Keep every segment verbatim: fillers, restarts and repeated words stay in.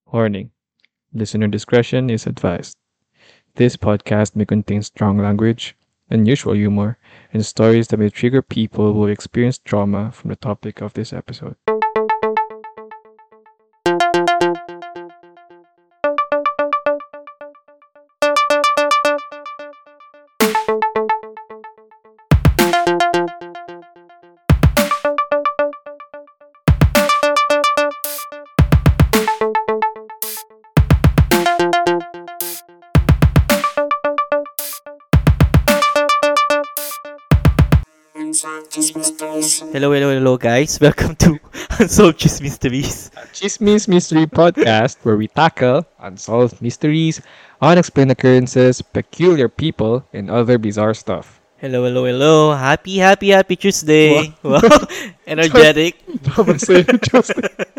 Warning: listener discretion is advised. This podcast may contain strong language, unusual humor, and stories that may trigger people who experience trauma from the topic of this episode. Hello, hello, hello, guys. Welcome to Unsolved Cheese Mysteries. Chismis Mystery Podcast, where we tackle unsolved mysteries, unexplained occurrences, peculiar people, and other bizarre stuff. Hello, hello, hello. Happy, happy, happy Tuesday. Wow. Energetic. Dapat sa'yo, Diyos.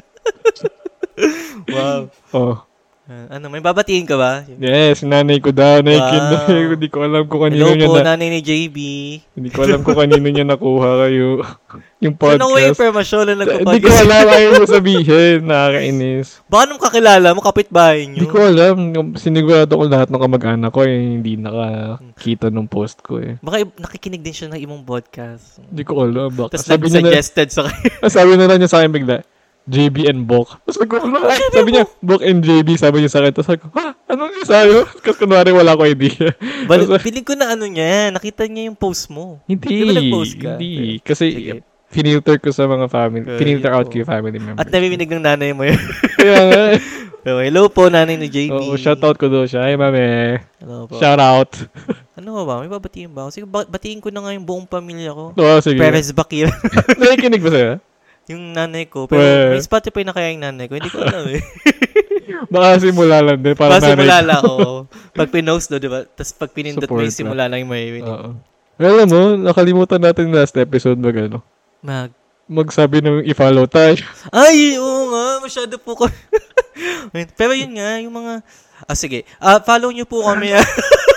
Wow. Oh, Uh, ano, may babatiin ka ba? yes, nanay ko daw. Naikinig. Wow. Hindi ko alam kung kanino Hello niya po, na... nanay ni J B. Hindi ko alam kung kanino niya nakuha kayo. Yung Saan ako podcast. information na Hindi ko nagpa-podcast? alam. Ayaw mo sabihin. Nakakainis. Baka nung kakilala mo, kapitbahay nyo. Hindi ko alam. Sinigurado ko lahat ng kamag-anak ko eh, hindi nakakita ng post ko eh. Baka i- nakikinig din siya ng ibang podcast. Hindi ko alam. Baka. Tapos Sabi niya na, nag-suggested sa kayo. sabi na lang niya sa akin bigla, J B and Bok. Tapos sabi ko, ano? Sabi niya, Bok and J B, sabi niya sa akin. Tapos sabi ko, ha? Anong niya sa'yo? Kasi kunwari wala ko idea. Bal- Tapos, Piling ko na ano niya, nakita niya yung post mo. hindi. Di ba nag-post ka? Hindi. Kasi, Sige. finilter ko sa mga family. Okay, Finilter out oo. ko yung family members. At narinig ng nanay mo yun. Kaya nga eh. So, hello po, nanay ni J B. Oo, shoutout ko doon siya. Ay, mami. Hello po. Shoutout. Ano ba? May babatiin ba ako? Sige, ba- batiin ko na nga yung buong pamilya ko. Oo, sige. Perez Bakir. Nakikinig ba sa'yo? Yung nanay ko. Pero Well. may Spotify na kaya yung nanay ko. Hindi ko alam eh. Baka simula lang din. Para Basta simula nanay lang, ko. oo. Pag pinost do, di ba? Tapos pag pinindot mo Support yung simula lang yung may Oo. Alam mo, nakalimutan natin last episode mag ano. Mag. Magsabi ng i-follow tayo. Ay, oo nga. Masyado po ko. Pero yun nga, yung mga... Ah, sige. Ah, follow nyo po kami. ah.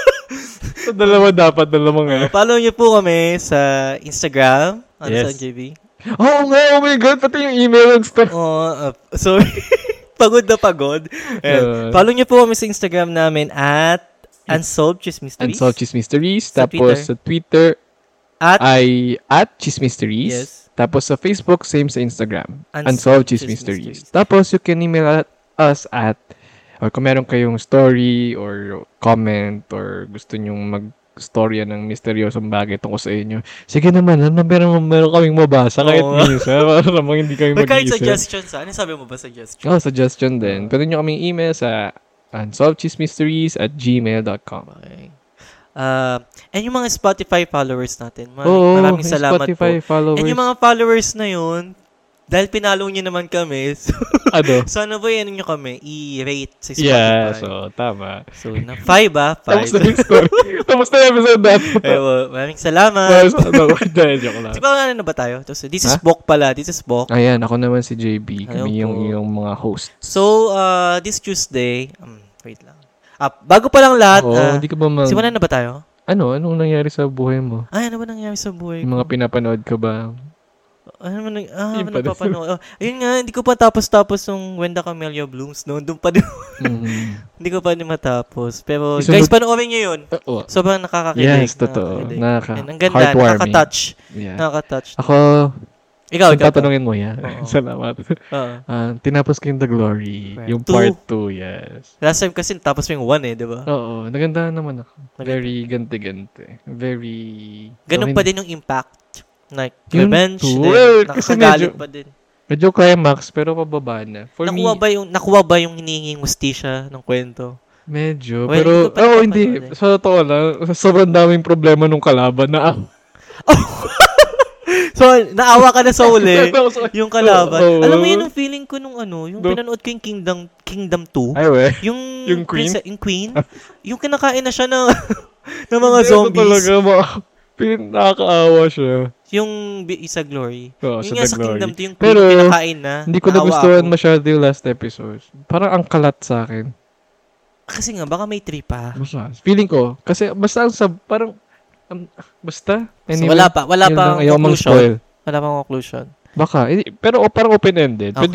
Sa dalawa dapat, dalawang ano. Follow nyo po kami sa Instagram. Ano Yes. sa J B? Oo nga, oh my God, pati yung email and stuff. Oh, uh, sorry. Pagod na pagod. Ayan. Uh, Follow nyo po kami sa Instagram namin at Unsolved Cheese Mysteries. Unsolved Cheese Mysteries. Sa Tapos Twitter. sa Twitter At ay at Cheese Mysteries. Yes. Tapos sa Facebook, same sa Instagram. Unsolved Unsolved Cheese Cheese Mysteries. Mysteries. Tapos you can email at us at or kung meron kayong story or comment or gusto nyong mag-storya ng misteryosong bagay tungkol sa inyo. Sige naman, ano meron, meron kaming mabasa kahit Oo. minsan. Para namang hindi kami May kahit mag-iisip. suggestions. Ano sabi mo ba suggestion? Oh, suggestion din. Pwede nyo kaming email sa unsolvedcheesemysteries at gmail dot com. Okay. Uh, and yung mga Spotify followers natin. Mar- Oo, maraming yung salamat Spotify po. followers. And yung mga followers na yun, dahil pinalo nyo naman kami, so, Ano? sana ba yan nyo kami i-rate sa Spotify? Yeah, so, tama. So, na five ah, Tapos five. na yung story. Tapos na yung episode natin. Ewo, maraming salamat. Tapos, ano, hindi, joke lang. Di ba ano na ba tayo? Tapos, this is Ha? Bok pala. This is Bok. Ayan, ako naman si J B. Ayaw Kami yung, po. yung mga host. So, uh, this Tuesday, um, wait lang. Ah, bago pa lang lahat, Oo, ah, hindi ka ba mag... simulan na ba tayo? Ano? Anong nangyari sa buhay mo? Ay, ano ba nangyari sa buhay Yung ko? mga pinapanood ka ba? Ano ba nang... Ah, Yun ano pa din. napapanood? Oh, ayun nga, hindi ko pa tapos-tapos yung When the Camellia Blooms. No? Doon pa din. Mm. Hindi ko pa din matapos. Pero, Isunod- guys, panoorin nyo yun. Oo. Sobrang nakakakilig. Yes, totoo. nakakakilig. Nakaka- And ang ganda, heartwarming. nakaka-touch. Yeah. Nakaka-touch. Ako, Ikaw, kung ikaw. tatanungin mo yan. Oo. Salamat. Oo. Ah, tinapos ko yung The Glory. Part Yung two. part two, yes. Last time kasi tapos mo yung one eh, di ba? Oo, naganda naman ako. Maganda. Very ganti-ganti. Very... Ganun So, pa din yung impact. Like, Yung revenge two, din. well, kasi Nakakagalit medyo- pa din. Medyo climax, pero pababa na. For Nakuha me, ba yung nakuha ba yung hinihinging justisya ng kwento? medyo. Well, pero, hindi ko pa oh, napapanood hindi. eh. Sa totoo lang, sobrang daming problema nung kalaban na So, naawa ka na sa uli. ako. Yung kalaban. Oo. Alam mo yun yung feeling ko nung ano, yung Do- pinanood ko yung Kingdom Kingdom two. Ay, we. Yung Yung queen? prince- yung queen, yung kinakain na siya ng ng mga Hindi, zombies. Ito talaga, ma- pin- nakakaawa siya. Yung Bi- Isa Glory. Oo, Yung sa nga The sa Glory. Kingdom two, yung queen Pero, kinakain na. Hindi ko naawa nagustuhan ako. masyado yung last episode. Parang ang kalat sa akin. Kasi nga, baka may trip pa. Basta, feeling ko, kasi basta ang sab, parang, um, basta. So, wala pa. Wala yun pa lang, ayaw conclusion. mang-spoil. Wala pang conclusion. Baka, eh, pero oh, parang open-ended. Okay. Pwede,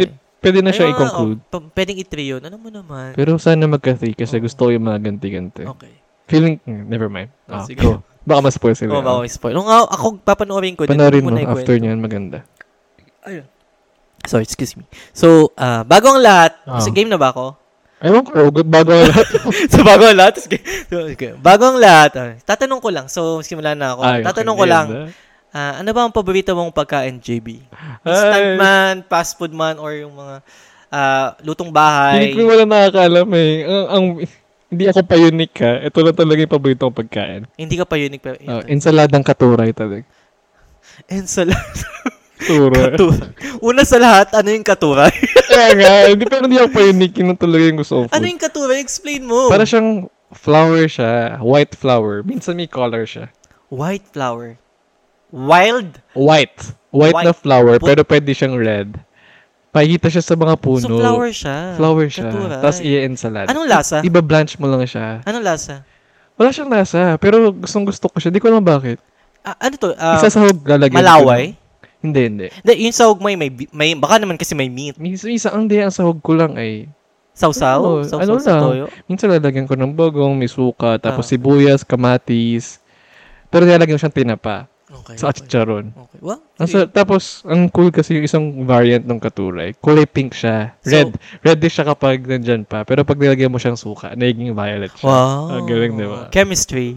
pwede na siya Ayun nga, i-conclude. oh, p- pwedeng i-three yun. Ano mo naman? Pero sana magka-three kasi Oo. gusto ko yung mga ganti-ganti. Okay. Feeling, mm, never mind. Oh, Ah, sige. go. Baka ma-spoil sila. Oo, oh, baka may spoil. Nung ako, ako papanoorin ko, din, Panorin huwag mo, na ikwento. after niyan, maganda. Ayun. Sorry, excuse me. So, ah bago ang lahat, Ah. sa game na ba ako? Ewan ko, bago ang lahat. so, bago ang lahat, sige. So, okay. Bago ang lahat, ah, tatanong ko lang. So, simulan na ako. Ay, okay, tatanong ko lang, maganda. ah, ano ba ang paborito mong pagkain, J B? Ay. Instant man, fast food man, or yung mga ah, lutong Hindi bahay? ko wala nakakaalam eh. Ang, ang, hindi ako pa unique ha. Ito na talaga yung paborito kong pagkain. Hindi ka pa unique. Pero, Oh, ensaladang katuray talaga. Ensalada. Katuray. Katuray. Una sa lahat, ano yung katuray? Kaya nga, hindi pero hindi ako pa unique. Yun ang talaga yung gusto kong food. ano yung katuray? Explain mo. Para siyang flower siya. White flower. Minsan may color siya. White flower. Wild? White. White, White. na flower, Bu- pero pwede siyang red. Pakikita siya sa mga puno. So, flower siya. Flower siya. Katuray. Tapos i-ensalada. Anong lasa? Iba-blanch mo lang siya. Anong lasa? Wala siyang lasa. Pero gustong gusto ko siya. Di ko alam bakit. Ah, ano to? Ah, Isa sahog lalagyan. ko malaway? lang. Hindi, hindi. Hindi, yung sahog mo ay may, bi- may, baka naman kasi may meat. Minsan, isa, ang di, ang sahog ko lang ay, Sausaw? Oo, Sausaw ano sa lang. toyo? minsan lalagyan ko ng bagong, may suka, tapos Ah. sibuyas, kamatis. Pero nilalagyan ko siyang tinapa. Okay. Sa okay. chicharon. Okay. Well, Ang sige. sa- tapos, ang cool kasi yung isang variant ng katuray. Kulay pink siya. Red. So- Reddish siya kapag nandyan pa. Pero pag nilagyan mo siyang suka, nagiging violet siya. Wow. Ang galing, di ba? Chemistry.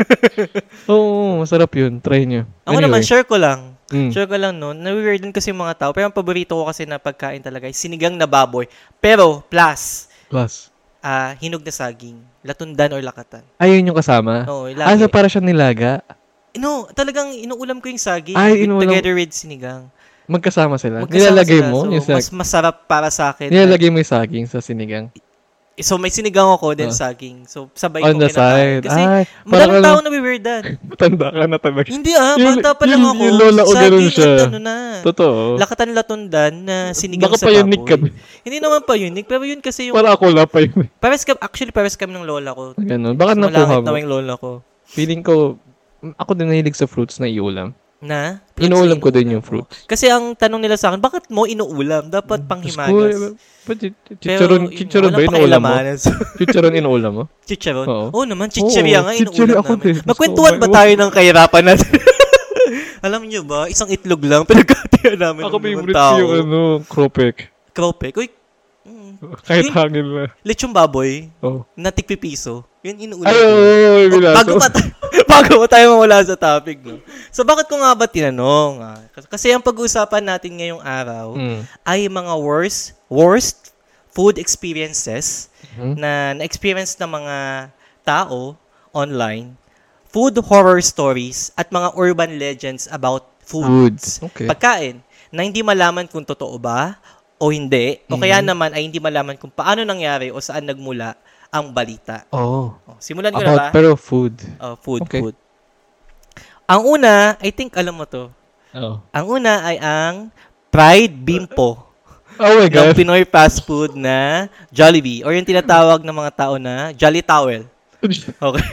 Oo, masarap yun. Try nyo. Ako naman, share ko lang. Mm. Share ko lang no. Na-weird din kasi yung mga tao. Pero ang paborito ko kasi na pagkain talaga ay sinigang na baboy. Pero, plus, Plus. ah hinog na saging. Latundan or lakatan. Ayun yung kasama? Oo, Ah, lagi. so para siya nilaga? No, talagang inuulam ko yung saging. Ay, with- inuulam- Together with sinigang. Magkasama sila? Magkasama Nilalagay sila. mo? So, yung sag- mas masarap para sa akin. Nilalagay mo yung saging sa sinigang? So, may sinigang ako, then Ah. saging. So, sabay On kong the kinakain. side. Kasi, Ay, madaming parang- tao na weirdan. Matanda ka na talaga. Hindi ah, Yung- bata pa lang yung- ako. yung lola ko ganun Saging siya. at ano na. Totoo. Lakatan-latundan na sinigang Baka sa pa baboy. unique ka. Hindi naman pa unique, pero yun kasi yung... Para ako wala pa yun. Pares ka, actually, pares kami ng lola ko. Ganun. Baka So, nakuha malangit mo. na yung lola ko. Feeling ko, ako din nahilig sa fruits na iulam. Na? Inuulam ko din Inuulam yung fruits. Kasi ang tanong nila sa akin, bakit mo inuulam? Dapat panghimagas. Ba't chi- chicharon, Pero, chicharon ba walang inuulam mo? pakialamanan sa- Chicharon inuulam mo? Chicharon? Oo. Oo naman, chicheria Oo, nga chicheria inuulam ako namin. din. Gusto Magkwentuhan ko ba ba- tayo ng kahirapan natin? Alam niyo ba, isang itlog lang, pinagkatiyan namin Ako ng ibang favorite tao. ko yung ano, kropek. Kropek. Uy, mm, Kahit Yun- hangin na. lechong baboy, Oh. na tigpipiso. Yun inuulam Ay, ko. oo, oh, Oh, bago pa tayo, bago pa tayo mawala sa topic, no? So, bakit ko nga ba tinanong? Ah? Kasi- Kasi ang pag-uusapan natin ngayong araw Mm. ay mga worst, worst food experiences Mhm. na na-experience ng mga tao online, food horror stories, at mga urban legends about foods. Foods. Okay. Pagkain, na hindi malaman kung totoo ba o hindi, o kaya Mhm. naman ay hindi malaman kung paano nangyari o saan nagmula ang balita. Oh. Oh, simulan ko na ba? About pero food. Oh, food, Okay. food. Ang una, I think alam mo to. Oh. Ang una ay ang Pride Bimpo Oh my ng God. Pinoy fast food na Jollibee or yung tinatawag ng mga tao na Jolly Towel. Okay.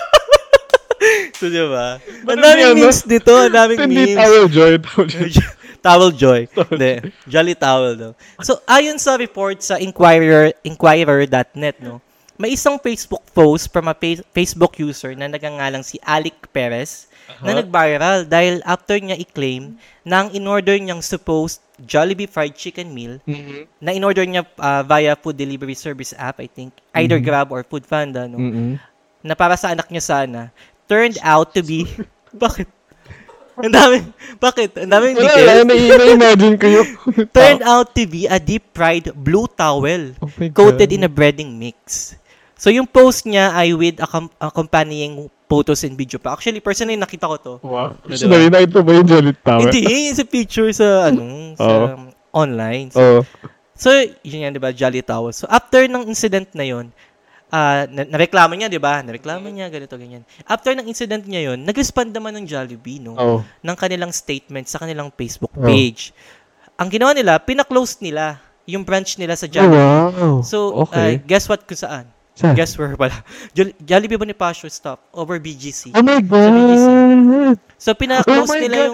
So, di ba? Ang Ano daming yan, no? memes dito. Ang daming Hindi memes. towel joy. Towel joy. Towel Joy. Hindi. Jolly Towel daw. So, ayon sa report sa Inquirer, inquirer dot net, no, may isang Facebook post from a fa- Facebook user na nagangalang si Alec Perez na Uh-huh. nag-viral dahil after niya i-claim na ang in-order niyang supposed Jollibee fried chicken meal Mhm. na in-order niya ah, via food delivery service app, I think, either Mhm. Grab or Foodpanda, no, Mhm. na para sa anak niya sana, turned out to be... Bakit? Ang dami, bakit? Ang daming Wala, details. na- na-imagine ko yung... Turned out to be a deep-fried blue towel Oh my coated God. in a breading mix. So, yung post niya ay with accom- accompanying photos and video pa. Actually, personally, nakita ko to. Wow. Diba? Personally, na ito ba yung Jolly Tower? Hindi, sa picture sa, ano, sa Oo. um, online. So, Oh. so, yun yan, di ba? Jolly Towel. So, after ng incident na yun, ah na- nareklamo niya, di ba? Nareklamo niya, ganito, ganyan. After ng incident niya yun, nag-respond naman ng Jollibee, no? Oh. Ng kanilang statement sa kanilang Facebook Oh. page. Ang ginawa nila, pina-close nila yung branch nila sa Oh, Jollibee. wow. So, uh, okay. guess what kung saan? Saan? Guess where pala? Jol- Jollibee Bonifacio stop over B G C. Oh my Sa B G C. God. So, pina-close Oh my nila God. yung...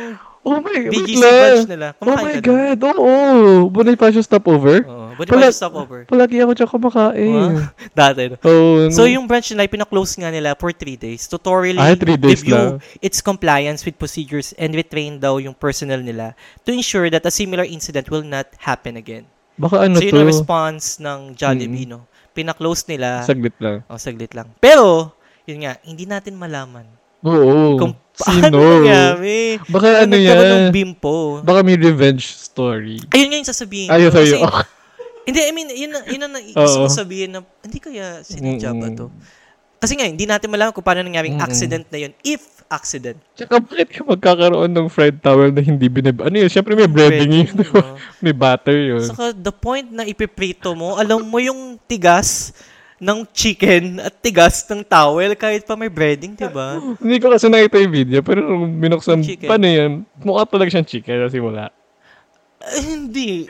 Oh my, B G wait C lang. branch nila. Oh Kumakain my ka doon? God, oo. Bonifacio stopover? Oo. Buti Pala- pa stopover. Palagi ako dyan kumakain. Wow. Dati. No? Oh, So, yung branch nila, pinaklose nga nila for three days to thoroughly Ay, three days review lang. its compliance with procedures and retrain daw yung personnel nila to ensure that a similar incident will not happen again. Baka ano So, yun to? ang response ng Jollibee, no? Pinaklose nila. Saglit lang. O, saglit lang. Pero, yun nga, hindi natin malaman Oo. kung Sino? paano nangyari. Baka ano nagkaroon yan? ng bimpo. Baka may revenge story. Ayun nga yung sasabihin. Ayun ko. sa'yo. Kasi, hindi, I mean, yun, na- yun ang na- gusto Oo. ko sabihin na, hindi kaya sinadya ba Mm-mm. to? Kasi nga, hindi natin malaman kung paano nangyaring Mm-mm. accident na yun. If accident. Tsaka bakit ka magkakaroon ng fried towel na hindi binib... Ano yun? Siyempre may breading yun. Breading, no? May butter yun. Saka, the point na ipiprito mo, alam mo yung tigas ng chicken at tigas ng towel kahit pa may breading, di ba? Hindi ko kasi nakita yung video, pero nung binuksan, Chicken. paano yan? Mukha talaga siyang chicken kasi wala. Eh, hindi.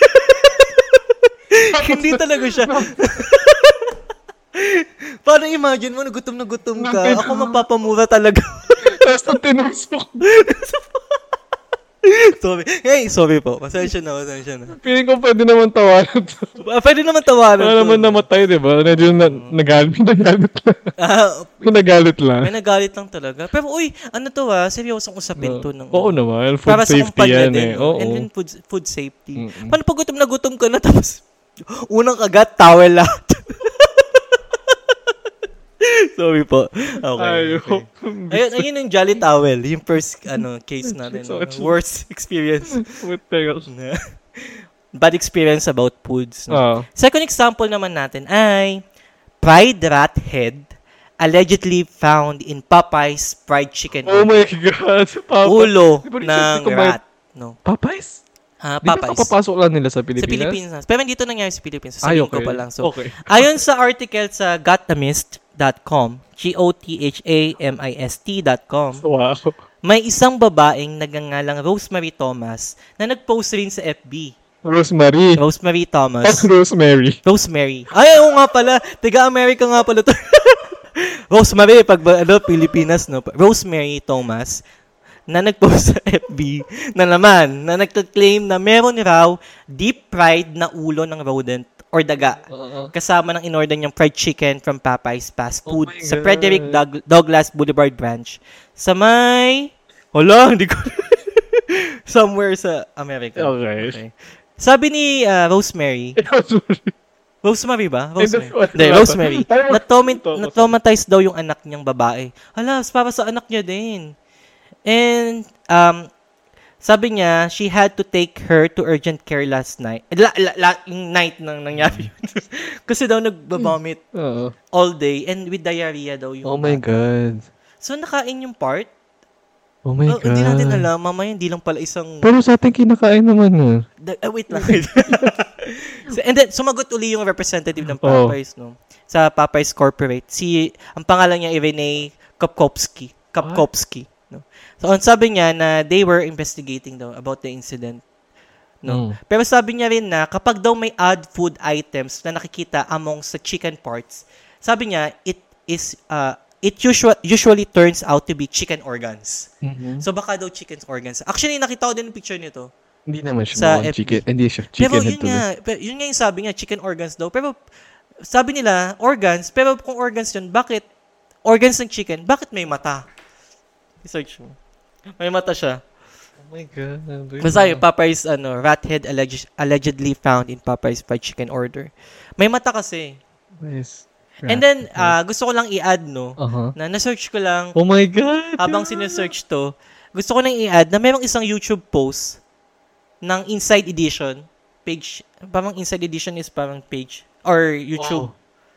Hindi talaga siya. Paano imagine mo, nagutom na gutom ka? Ako mapapamura talaga. Tapos nang tinusok. sorry. Hey, sorry po. Pasensya na, pasensya na. Feeling ko pwede naman tawanan to. Ah, Pwede naman tawanan. Wala to. naman namatay, di ba? Medyo na, nagalit, nagalit lang. Ah, Nagalit lang. may nagalit lang talaga. Pero uy, ano to ah, seryosong usapin to. Ng, Oo naman, food para sa safety kumpanya yan din. eh. no? Oo. And then food, food safety. Mm-mm. Paano pag gutom na gutom ka na tapos unang kagat, towel lahat. Sorry po. Okay. Ayoko. okay. Ayun, ayun yung Jolly Towel. Yung first ano case natin. So, no? Worst experience. What the hell? Bad experience about foods. No? Ah. Second example naman natin ay fried rat head allegedly found in Popeye's fried chicken. Oh my God. Papa. Ulo Di ba rin ng sabi ko ba- rat. No. Popeyes? Ah, Di ba Popeyes. kapapasok lang nila sa Sa Pilipinas? Pilipinas. Pero dito nangyari sa Pilipinas. Ay, Sasabihin okay. ko pa lang. So, Okay. ayon sa article sa gotamist dot com, G O T H A M I S T dot com, Wow. may isang babaeng nagngangalang Rosemary Thomas na nag-post rin sa F B. Rosemary. Rosemary Oh, Thomas. Rosemary. Rosemary. Ay, oo nga pala. Tiga-America nga pala to. Rosemary, pag ba- ano, Pilipinas, no? Rosemary Thomas na nag-post sa F B na naman, na nagka-claim na meron raw deep-fried na ulo ng rodent or daga. Kasama ng in-order niyang fried chicken from Popeye's fast food Oh my sa God. Frederick Doug- Douglass Boulevard branch sa may... Wala, hindi ko... Somewhere sa America. Okay. Sabi ni ah, Rosemary, Rosemary ba? Rosemary. Hindi, Hindi, wala pa. Rosemary. Ay, Na-trauma- ito. Na-traumatize daw yung anak niyang babae. Hala, para sa anak niya din. And, um, sabi niya, she had to take her to urgent care last night. La, la, la, yung night nang nangyari yun. Kasi daw nagbabomit Oo. all day and with diarrhea daw yung Oh my bata. God. So, nakain yung part. Oh my Oh, God. hindi natin alam. Mamaya, hindi lang pala isang... Pero sa atin kinakain naman nun. Da- ah, wait lang. so, and then, sumagot uli yung representative ng Oh. Popeyes, no? Sa Popeyes Corporate. Si, ang pangalan niya, Irene Kopkowski. Kopkowski. No? So, ang sabi niya na they were investigating daw about the incident. No? Mm. Pero sabi niya rin na kapag daw may odd food items na nakikita among sa chicken parts, sabi niya, it is, uh, it usual, usually turns out to be chicken organs. Mhm. So, baka daw chicken organs. Actually, nakita ko din yung picture nito. Hindi naman siya Sa mukhang F B. chicken. Hindi siya Pero chicken yun head tuloy. nga, pero yun nga yung sabi niya, chicken organs daw. Pero sabi nila, organs, pero kung organs yun, bakit organs ng chicken, bakit may mata? Research mo. May mata siya. Oh my God. Basta yung Popeye's ano, rat head alleged, allegedly found in Popeye's fried chicken order. May mata kasi. Yes. And then, uh, gusto ko lang i-add, no, Uh-huh. na na-search ko lang, Oh my God. habang sinesearch to, gusto ko lang i-add na merong isang YouTube post ng Inside Edition page. Parang Inside Edition is parang page or YouTube.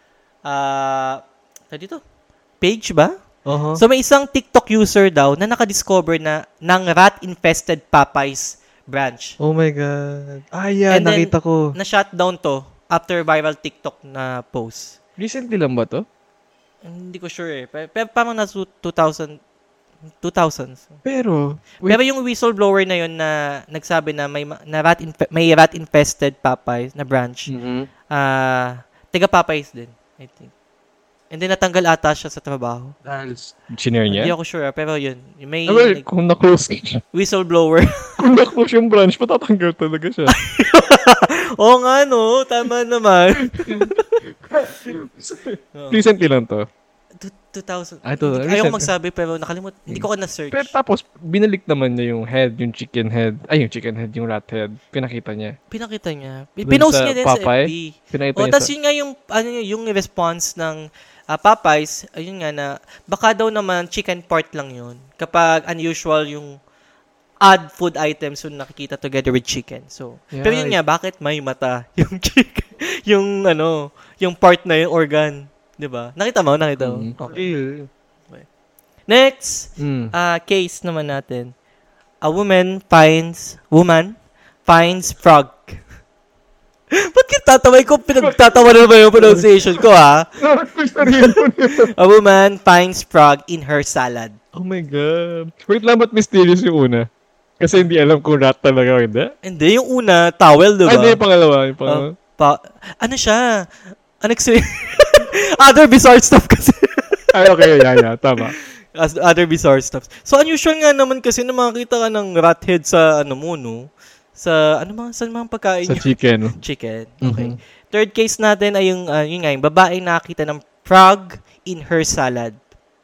Ah, uh, dito. Page ba? Uh-huh. So may isang TikTok user daw na nakadiscover na ng rat-infested Popeyes branch. Oh my God. Ah, yeah. And then, nakita ko. Na-shutdown to after viral TikTok na post. Recently lang ba to? Hindi ko sure eh. Pero, pero parang nasa two thousand, two thousands. Pero, wait. Pero yung whistleblower na yun na nagsabi na may ma- na rat infe- may rat infested Popeyes na branch. Mhm. Ah, taga Popeyes din, I think. And then natanggal ata siya sa trabaho. Dahil senior niya? Hindi ako sure, pero yun. May Ah, well, like, kung na-close, whistleblower. kung na-close yung branch, patatanggal talaga siya. Oo nga, no? Tama naman. Recently lang to. two thousand. Ah, ito, Hindi- Ayaw ko recent. magsabi, pero nakalimut. Hindi ko ka na-search. Pero tapos, binalik naman niya yung head, yung chicken head. Ay, yung chicken head, yung rat head. Pinakita niya. Pinakita niya. Dun Pinost sa niya din Popeye? sa F B. Pinakita O, niya tapos sa... yun nga yung, ano, yun, yung response ng ah, Popeyes, ayun nga na, baka daw naman chicken part lang yun. Kapag unusual yung odd food items yung nakikita together with chicken. So, Yeah, pero yun nga, bakit may mata yung chicken, yung ano, yung part na yung organ. Diba? Nakita mo? Nakita mo? Mm. Okay. Okay. Next, Mm. ah case naman natin. A woman finds, woman finds frog. Ba't yung tataway ko? Pinagtatawa na ba yung pronunciation ko, ha? A woman finds frog in her salad. Oh my God. Wait lang, ba't mysterious yung una? Kasi hindi alam kung rat talaga o hindi. Hindi, yung una, towel, diba? Ay, hindi, yung pangalawa. Yung pangalawa. Ah, pa, ano siya? Unexplained. Other bizarre stuff kasi. Ay, okay, yeah, yeah, tama. As other bizarre stuff. So, unusual nga naman kasi na makakita ka ng rat head sa, ano mo, no? Sa, ano mga, saan mga pagkain Sa yun? chicken. Chicken. Okay. Mhm. Third case natin ay yung, uh, yun nga, yung babae nakakita ng frog in her salad.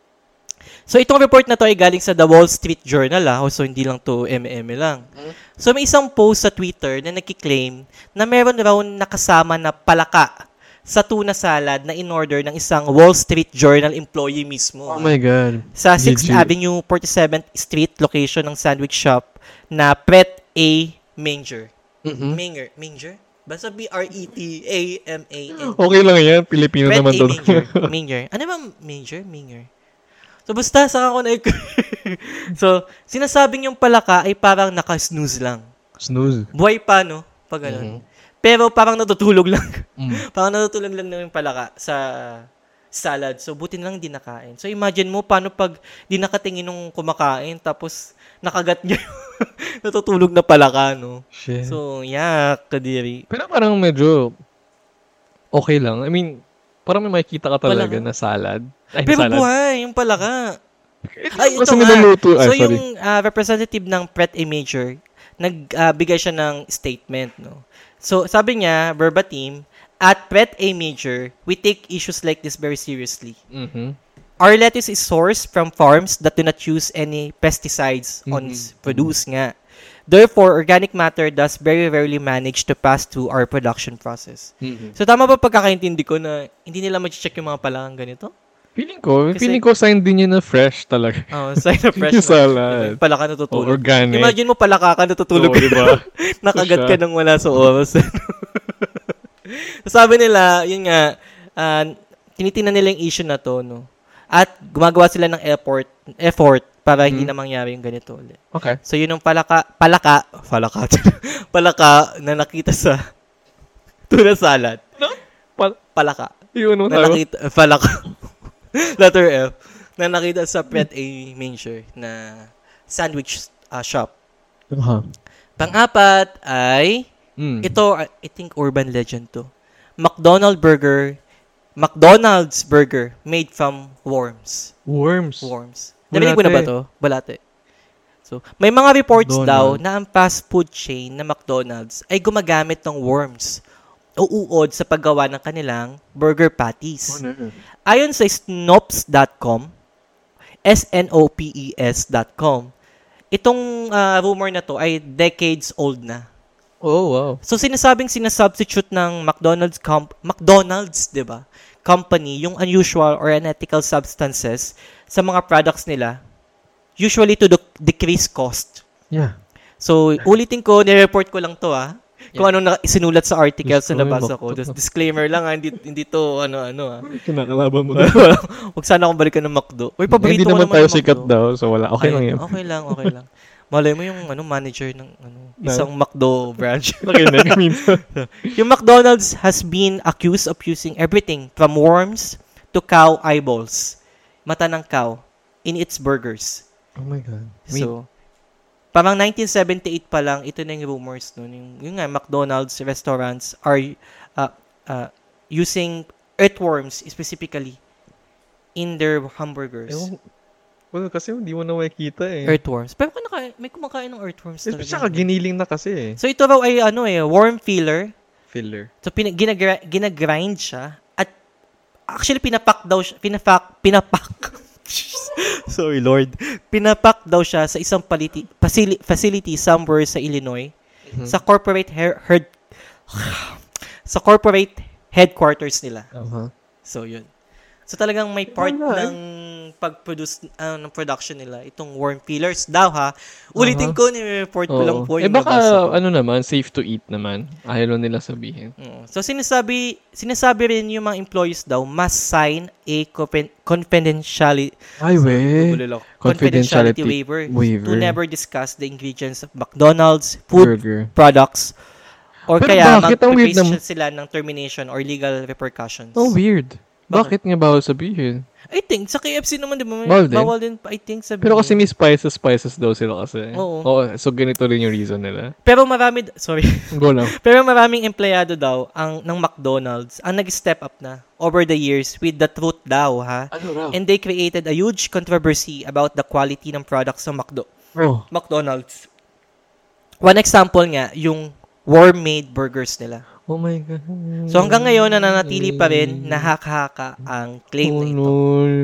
So, itong report na to ay galing sa The Wall Street Journal, ah. So, hindi lang to M M lang. So, may isang post sa Twitter na nagkiklaim na meron raw nakasama na palaka sa tuna salad na in-order ng isang Wall Street Journal employee mismo. Oh my God. Sa sixth Legit. Avenue, forty-seventh Street location ng sandwich shop na Pret A. Manger. Mhm. Manger? Manger? Basta B R E T A M A N. Okay lang yan. Pilipino Pret naman A. to. Manger. Manger. Ano ba Manger? Manger. So, basta, saka ko na So, sinasabing yung palaka ay parang naka-snooze lang. Snooze. Buhay pa, no? Pag ganun. Mhm. Pero parang natutulog lang. Mm. Parang natutulog lang na yung palaka sa salad. So, buti na lang di nakain. So, imagine mo, paano pag di nakatingin nung kumakain, tapos nakagat niya yung natutulog na palaka, no? Shit. So, yak, kadiri. Pero parang medyo okay lang. I mean, parang may makikita ka talaga Palaka? na salad. Ay, Pero salad. buhay, yung palaka. Ay, ito Kasi nga. niluluto. Ay, So, sorry. yung ah, representative ng Pret A. Major, nagbigay siya ng statement, no? So, sabi niya, verbatim, at Pret A. Major, we take issues like this very seriously. Mhm. Our lettuce is sourced from farms that do not use any pesticides on Mhm. its produce nga. Therefore, organic matter does very rarely manage to pass through our production process. Mhm. So, tama ba pagkakaintindi ko na hindi nila mag-check yung mga palakang ganito? Feeling ko, Kasi- feeling ko sign din yun na fresh talaga. Oh, sign of fresh Yung salad. na. Palaka O natutulog. organic. Imagine mo palaka ka natutulog. Oo, diba? Nakagat Siya. ka nang wala sa oras. Sabi nila, yun nga, uh, tinitingnan nila yung issue na to, no? At gumagawa sila ng effort, effort para hindi Hmm. na mangyari yung ganito ulit. Okay. So, yun yung palaka, palaka, palaka, palaka na nakita sa tuna salad. Pal- Palaka. Yun, ano Na sabi? nakita, palaka. Letter F. Na nakita sa Pret A. Manger na sandwich uh, shop. Uh-huh. Pang-apat ay, Mm. ito, I think urban legend to. McDonald's burger, McDonald's burger made from worms. Worms. Worms. Narinig mo na ba Bulate. to? Balate. So, may mga reports daw McDonald's. na ang fast food chain na McDonald's ay gumagamit ng worms o uod sa paggawa ng kanilang burger patties. Oh, no. Ayon sa Snopes dot com, S N O P E S dot com, itong ah, rumor na to ay decades old na. Oh, wow. So, sinasabing sinasubstitute ng McDonald's, comp- McDonald's, di ba? Company, yung unusual or unethical substances sa mga products nila, usually to de- decrease cost. Yeah. So, ulitin ko, nire-report ko lang to, ah. Kung anong na- isinulat sa articles Gusto na nabasa mo, ko. Mac- Just disclaimer lang, ah, hindi, hindi to, ano-ano, ah. Kinakalaban mo. Huwag sana akong balikan ng McDo. Uy, Hindi paborito ko naman naman tayo yung sikat McDo. daw, so wala. Okay lang yan. Okay lang, okay lang. Malay mo yung ano manager ng ano, Na- isang McDo branch. Nakinig minsan. Yung McDonald's has been accused of using everything from worms to cow eyeballs, mata ng cow, in its burgers. Oh my God. So, parang nineteen seventy-eight pa lang, ito na yung rumors nun. Yung, yung nga, McDonald's restaurants are uh, uh, using earthworms specifically in their hamburgers. Ewan, well, kasi hindi mo na makikita eh. Earthworms. Pero kung naka, may kumakain ng earthworms Eh, talaga. Tsaka giniling na kasi eh. So ito raw ay ano eh, worm filler. Filler. So pina, ginagra, ginagrind siya at actually pinapak daw siya, pinapak, pinapak. Sorry Lord. Pinapak daw siya sa isang paliti, facility, facility somewhere sa Illinois Mhm. sa corporate her, herd, sa corporate headquarters nila. Uh-huh. So yun. So talagang may part Wala, eh. ng pag-produce uh, ng production nila itong worm fillers daw ha. Ulitin ko, ni-report ko lang Oo. po Eh yung baka nabasa ko. ano naman, safe to eat naman. Ayaw lang nila sabihin. Mm. So sinasabi sinasabi rin yung mga employees daw must sign a confi- confidentiality Ay, we. confidentiality waiver, waiver. to never discuss the ingredients of McDonald's food Burger. products or Pero kaya bakit? Ang weird mag-face naman. sila ng termination or legal repercussions. Oh, weird. Bakit nga bawal sabihin? I think sa K F C naman di ba may- Bawal din. bawal din I think sabihin. Pero kasi may spices, spices daw sila kasi. Oo. So ganito rin yung reason nila. Pero marami sorry. Go lang. Pero maraming empleyado daw ang ng McDonald's ang nag-step up na over the years with the truth daw ha. Ano raw? And they created a huge controversy about the quality ng products ng McDo Bro. McDonald's. One example nga, yung worm-made burgers nila. Oh my God. So hanggang ngayon, nananatili pa rin na haka-haka ang claim Oh na ito. no.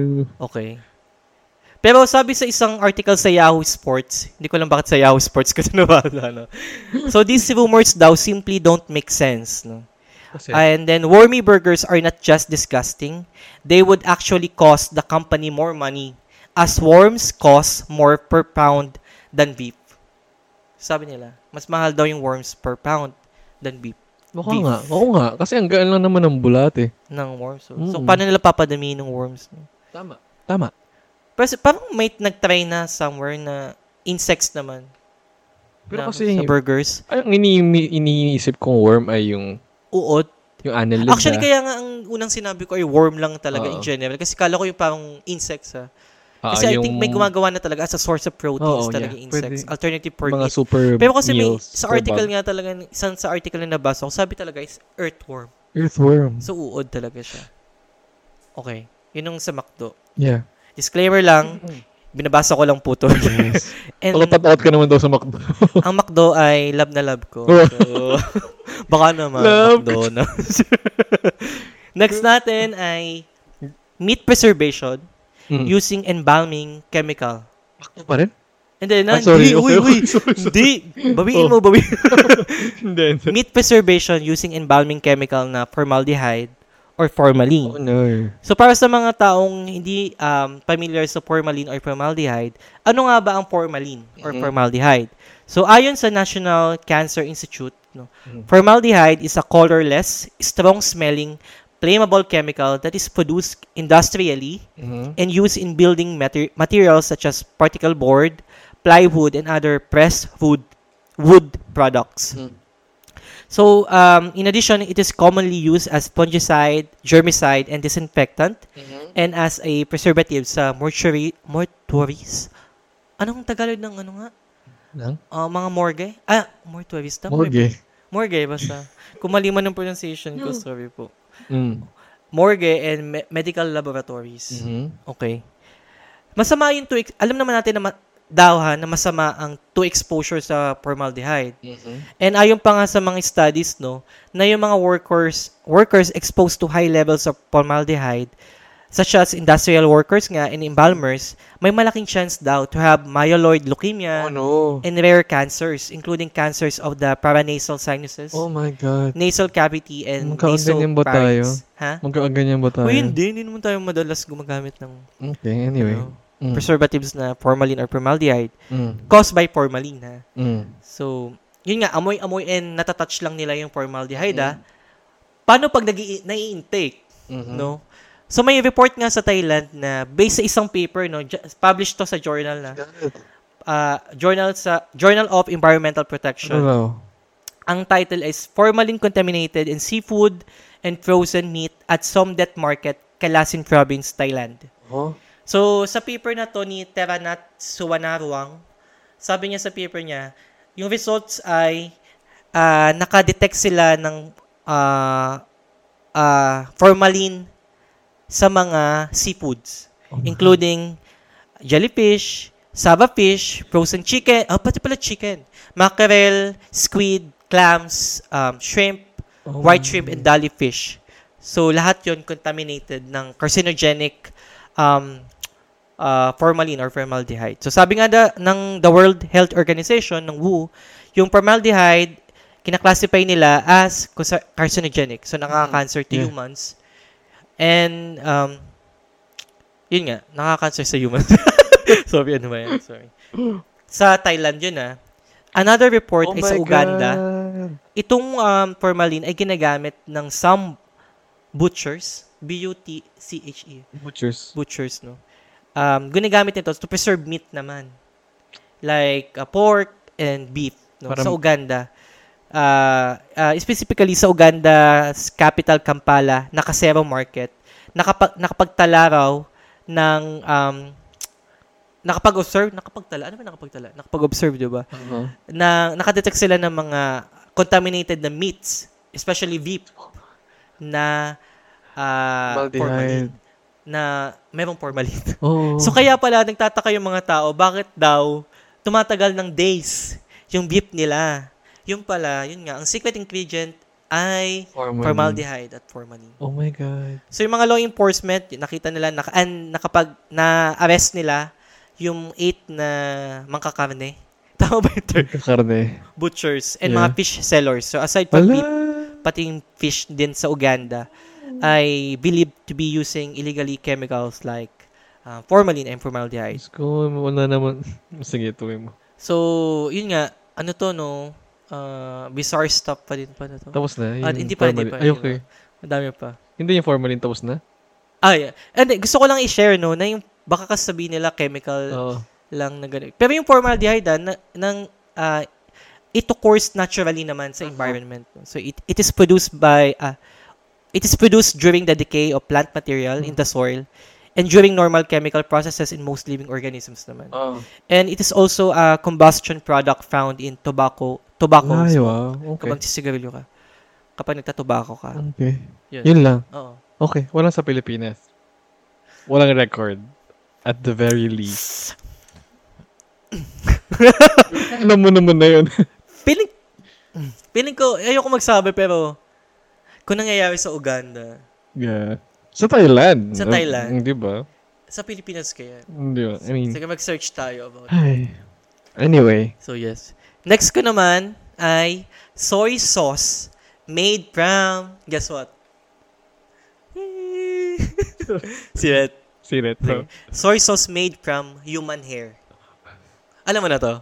Okay. Pero sabi sa isang article sa Yahoo Sports, hindi ko lang bakit sa Yahoo Sports kasi nabasa, no? So these rumors daw simply don't make sense, no? Kasi, And then, wormy burgers are not just disgusting. They would actually cost the company more money as worms cost more per pound than beef. Sabi nila, mas mahal daw yung worms per pound than beef. baka beef. nga. Oo nga. Kasi ang gaan lang naman ng bulat eh. Ng worms. So, so Mm. paano nila papadamihin ng worms? Tama. Tama. Pero parang may nag-try na somewhere na insects naman. Pero na, kasi, sa burgers. ay, ang ini iniisip kong worm ay yung Uod. yung annelid Actually, na. kaya nga ang unang sinabi ko ay worm lang talaga Oo. in general. Kasi kala ko yung parang insects ha. Ah, Kasi I yung think may gumagawa na talaga as a source of proteins Oo, talaga yeah. insects. Pwede. Alternative for mga meat. super Pero kasi may, meals sa per article bag. nga talaga, isang sa article na nabasa ko, sabi talaga is earthworm. Earthworm. So, uod talaga siya. Okay. Yun yung sa McDo. Yeah. Disclaimer lang, binabasa ko lang po to. Yes. And Takot-takot ka naman daw sa McDo. ang McDo ay love na love ko. Oh. So, baka naman, Love. McDonald's. Next natin ay meat preservation Mm. using embalming chemical. McDo pa rin? Hindi, na, Ah, sorry. hindi, Okay, uy, okay. uy, Sorry, sorry. hindi. Bawiin Oh. mo, bawiin. Hindi. hindi. Meat preservation using embalming chemical na formaldehyde or formalin. Oh no. So, para sa mga taong hindi um, familiar sa formalin or formaldehyde, ano nga ba ang formalin or Mhm. formaldehyde? So, ayon sa National Cancer Institute, no, Mhm. formaldehyde is a colorless, strong-smelling, flammable chemical that is produced industrially Mhm. and used in building mater- materials such as particle board, plywood, and other pressed wood wood products. Mhm. So, um, in addition, it is commonly used as fungicide, germicide, and disinfectant, Mhm. and as a preservative sa mortuary, mortuaries. Anong Tagalog ng ano nga? Lang? Ah, mga morgue? Ah, mortuaries. Tama ba? Morgue. Morgue, basta. Kung mali man ang pronunciation ko, sorry po. Mm. Morgue and me- medical laboratories. Mhm. Okay. Masama yung to, ex- alam naman natin na ma- daw ha, na masama ang to exposure sa formaldehyde. Mhm. And ayon pa nga sa mga studies, no, na yung mga workers, workers exposed to high levels of formaldehyde, such as industrial workers nga and embalmers, may malaking chance daw to have myeloid leukemia Oh no. and rare cancers, including cancers of the paranasal sinuses, Oh my God. nasal cavity, and Magkakaganyan ba tayo? nasopharynx. Ha? Magkakaganyan ba tayo? O hindi, hindi naman tayo madalas gumagamit ng Okay, anyway. ano, Mm. preservatives na formalin or formaldehyde Mm. caused by formalin. Ha? Mm. So, yun nga, amoy-amoy and natatouch lang nila yung formaldehyde. Mm. Ha? Paano pag nag- nai-intake? Mhm. No? So, may report nga sa Thailand na based sa isang paper, no, j- published to sa journal na, God. uh, journal sa Journal of Environmental Ano Protection. raw? Ang title is Formalin Contaminated in Seafood and Frozen Meat at Somdet Market, Kalasin Province, Thailand. Oh? So, sa paper na to ni Teranat Suwanaruang, sabi niya sa paper niya, yung results ay uh, nakadetect sila ng uh, uh, formalin sa mga seafoods, oh, including jellyfish, saba fish, frozen chicken, oh, pati pala chicken, mackerel, squid, clams, um, shrimp, oh, white shrimp, and dolly fish. So, lahat yon contaminated ng carcinogenic um, uh, formalin or formaldehyde. So, sabi nga da, ng the World Health Organization, ng W H O, yung formaldehyde, kinaklasify nila as carcinogenic. So, nakaka-cancer to yeah. humans. And, um, yun nga, nakaka-cancer sa humans. Sorry, ano ba yan? Sorry. Sa Thailand yun ah. Another report oh ay sa Uganda. God. Itong um, formalin ay ginagamit ng some butchers, B U T C H E. Butchers. Butchers, no? Um, ginagamit nito to preserve meat naman. Like uh, pork and beef, no? Parang, sa Uganda. Uh, uh, specifically sa Uganda's capital Kampala, Nakasero Market, nakapag, nakapagtala raw ng um, nakapag-observe, nakapagtala, ano ba nakapagtala? Nakapag-observe, di ba? Uh-huh. Na nakadetect sila ng mga contaminated na meats, especially beef, na uh, formalin, na merong formalin. Oh. So kaya pala nagtataka yung mga tao, bakit daw tumatagal ng days yung beef nila? Yung pala, yun nga, ang secret ingredient ay formalin. Formaldehyde at formalin. Oh my God. So yung mga law enforcement, nakita nila, naka, and nakapag, na-arrest nila yung eight na mangkakarne. Tama ba yung term? Mangkakarne. Butchers and yeah. mga fish sellers. So aside from beef, pati yung fish din sa Uganda ay believed to be using illegally chemicals like uh, formalin and formaldehyde. Ko, wala naman. Sige, tuloy mo. So, yun nga, ano to, no? Uh, bizarre stuff pa din pa na to. Tapos na? Ah, hindi pa, hindi pa. Ay, okay. Madami pa. Hindi yung formalin tapos na? Ah, yeah. And gusto ko lang i-share, no, na yung baka kasabihin nila chemical oh. lang na gano'n. Pero yung formaldehyde, na, ng, uh, it occurs naturally naman sa environment. No? So, it, it is produced by, uh, it is produced during the decay of plant material mm-hmm. in the soil and during normal chemical processes in most living organisms naman. Oh. And it is also a combustion product found in tobacco tobacco. Ay, wow. Okay. Kapag sisigarilyo ka. Kapag nagtatobacco ka. Okay. Yun, Yun lang. Oo. Okay. Walang sa Pilipinas. Walang record. At the very least. Alam mo naman na yun. Piling, piling ko, ayoko magsabi pero kung nangyayari sa Uganda. Yeah. Sa Thailand. Sa Thailand. Hindi ba? Sa Pilipinas kaya. Hindi ba? I mean. Sige, mag-search tayo about it. Anyway. So, yes. Next ko naman ay soy sauce made from, guess what? Siret. Siret. Okay. Soy sauce made from human hair. Alam mo na to?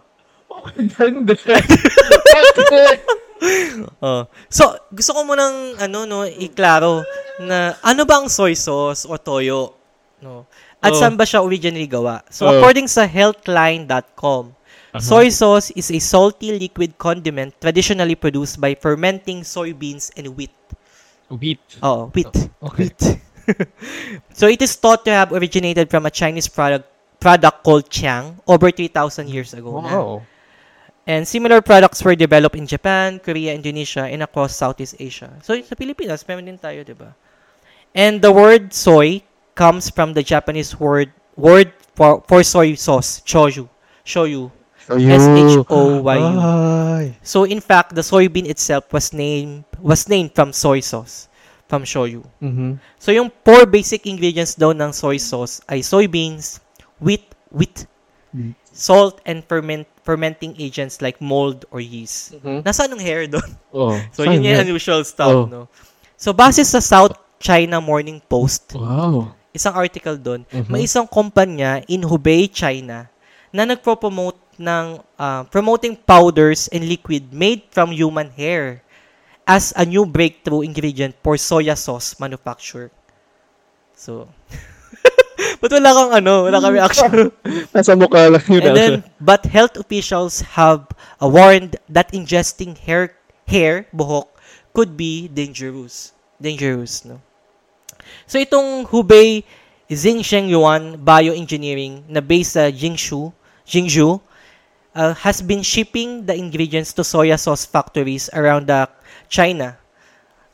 oh. So, gusto ko munang ano no, iklaro na ano ba ang soy sauce o toyo, no? At oh. saan ba siya originally gawa? So, oh. according sa healthline dot com, uh-huh. soy sauce is a salty liquid condiment traditionally produced by fermenting soybeans and wheat. Wheat? Oh, wheat. Oh, okay. Wheat. So, it is thought to have originated from a Chinese product product called Chiang over three thousand years ago. Wow. Na. And similar products were developed in Japan, Korea, Indonesia, and across Southeast Asia. So, sa Pilipinas, meron din tayo, di ba? And the word soy comes from the Japanese word word for, for soy sauce, shoyu. Shoyu. S H O Y U. So, in fact, the soybean itself was named was named from soy sauce, from shoyu. Mm-hmm. So, yung four basic ingredients daw ng soy sauce ay soybeans, wheat, wheat, mm. salt, and ferment fermenting agents like mold or yeast. Mm-hmm. Nasaan ang hair doon? Oh, so, yun yung unusual stuff, oh. no? So, base sa South China Morning Post, wow. isang article doon, mm-hmm. may isang kumpanya in Hubei, China, na nagpo-promote ng uh, promoting powders and liquid made from human hair as a new breakthrough ingredient for soya sauce manufacture. So, but wala kang ano, wala kang reaction. Nasa mukha lang yun. And then, but health officials have uh, warned that ingesting hair, hair, buhok, could be dangerous. Dangerous, no? So, itong Hubei Xingsheng Yuan Bioengineering na based sa Jingshu, Jingzhou, uh, has been shipping the ingredients to soya sauce factories around the China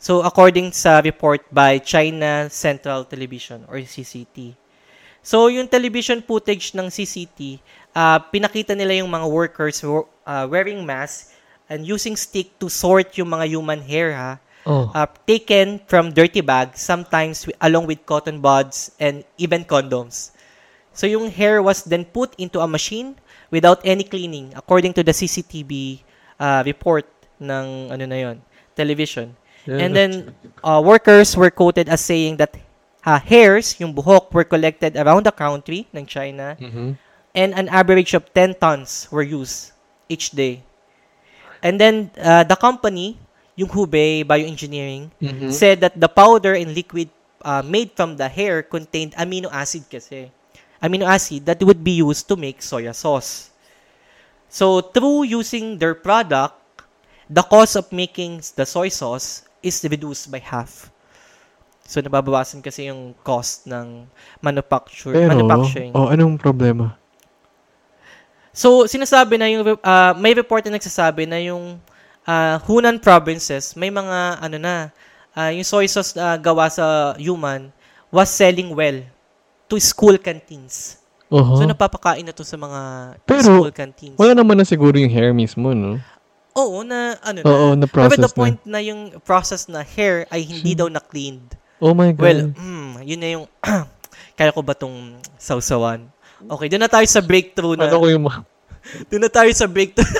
So, according sa report by China Central Television or C C T. So, yung television footage ng C C T, uh, pinakita nila yung mga workers uh, wearing masks and using stick to sort yung mga human hair, ha? Oh. Uh, taken from dirty bags, sometimes w- along with cotton buds and even condoms. So, yung hair was then put into a machine without any cleaning, according to the C C T V uh, report ng ano na yon, television. Yeah. And then, uh, workers were quoted as saying that uh, hairs, yung buhok, were collected around the country ng China, Mhm. and an average of ten tons were used each day. And then, uh, the company, yung Hubei Bioengineering, Mhm. said that the powder and liquid uh, made from the hair contained amino acid kasi. Amino acid that would be used to make soya sauce. So, through using their product, the cost of making the soy sauce is reduced by half. So, nababawasan kasi yung cost ng manufacture, Pero, manufacturing. oh, anong problema? So, sinasabi na yung, uh, may report na nagsasabi na yung uh, Hunan provinces, may mga, ano na, uh, yung soy sauce uh, gawa sa human was selling well to school canteens. Uh-huh. So, napapakain na to sa mga Pero, school canteens. Wala naman na siguro yung hair mismo, no? Oo, na ano na. Oo, na-process Pero the na. point na. yung process na hair ay hindi daw na-cleaned. Oh my God. Well, mm, yun na yung, kaya ko ba tong sausawan? Okay, doon na tayo sa breakthrough na. Ano ko yung ma- Doon na tayo sa breakthrough.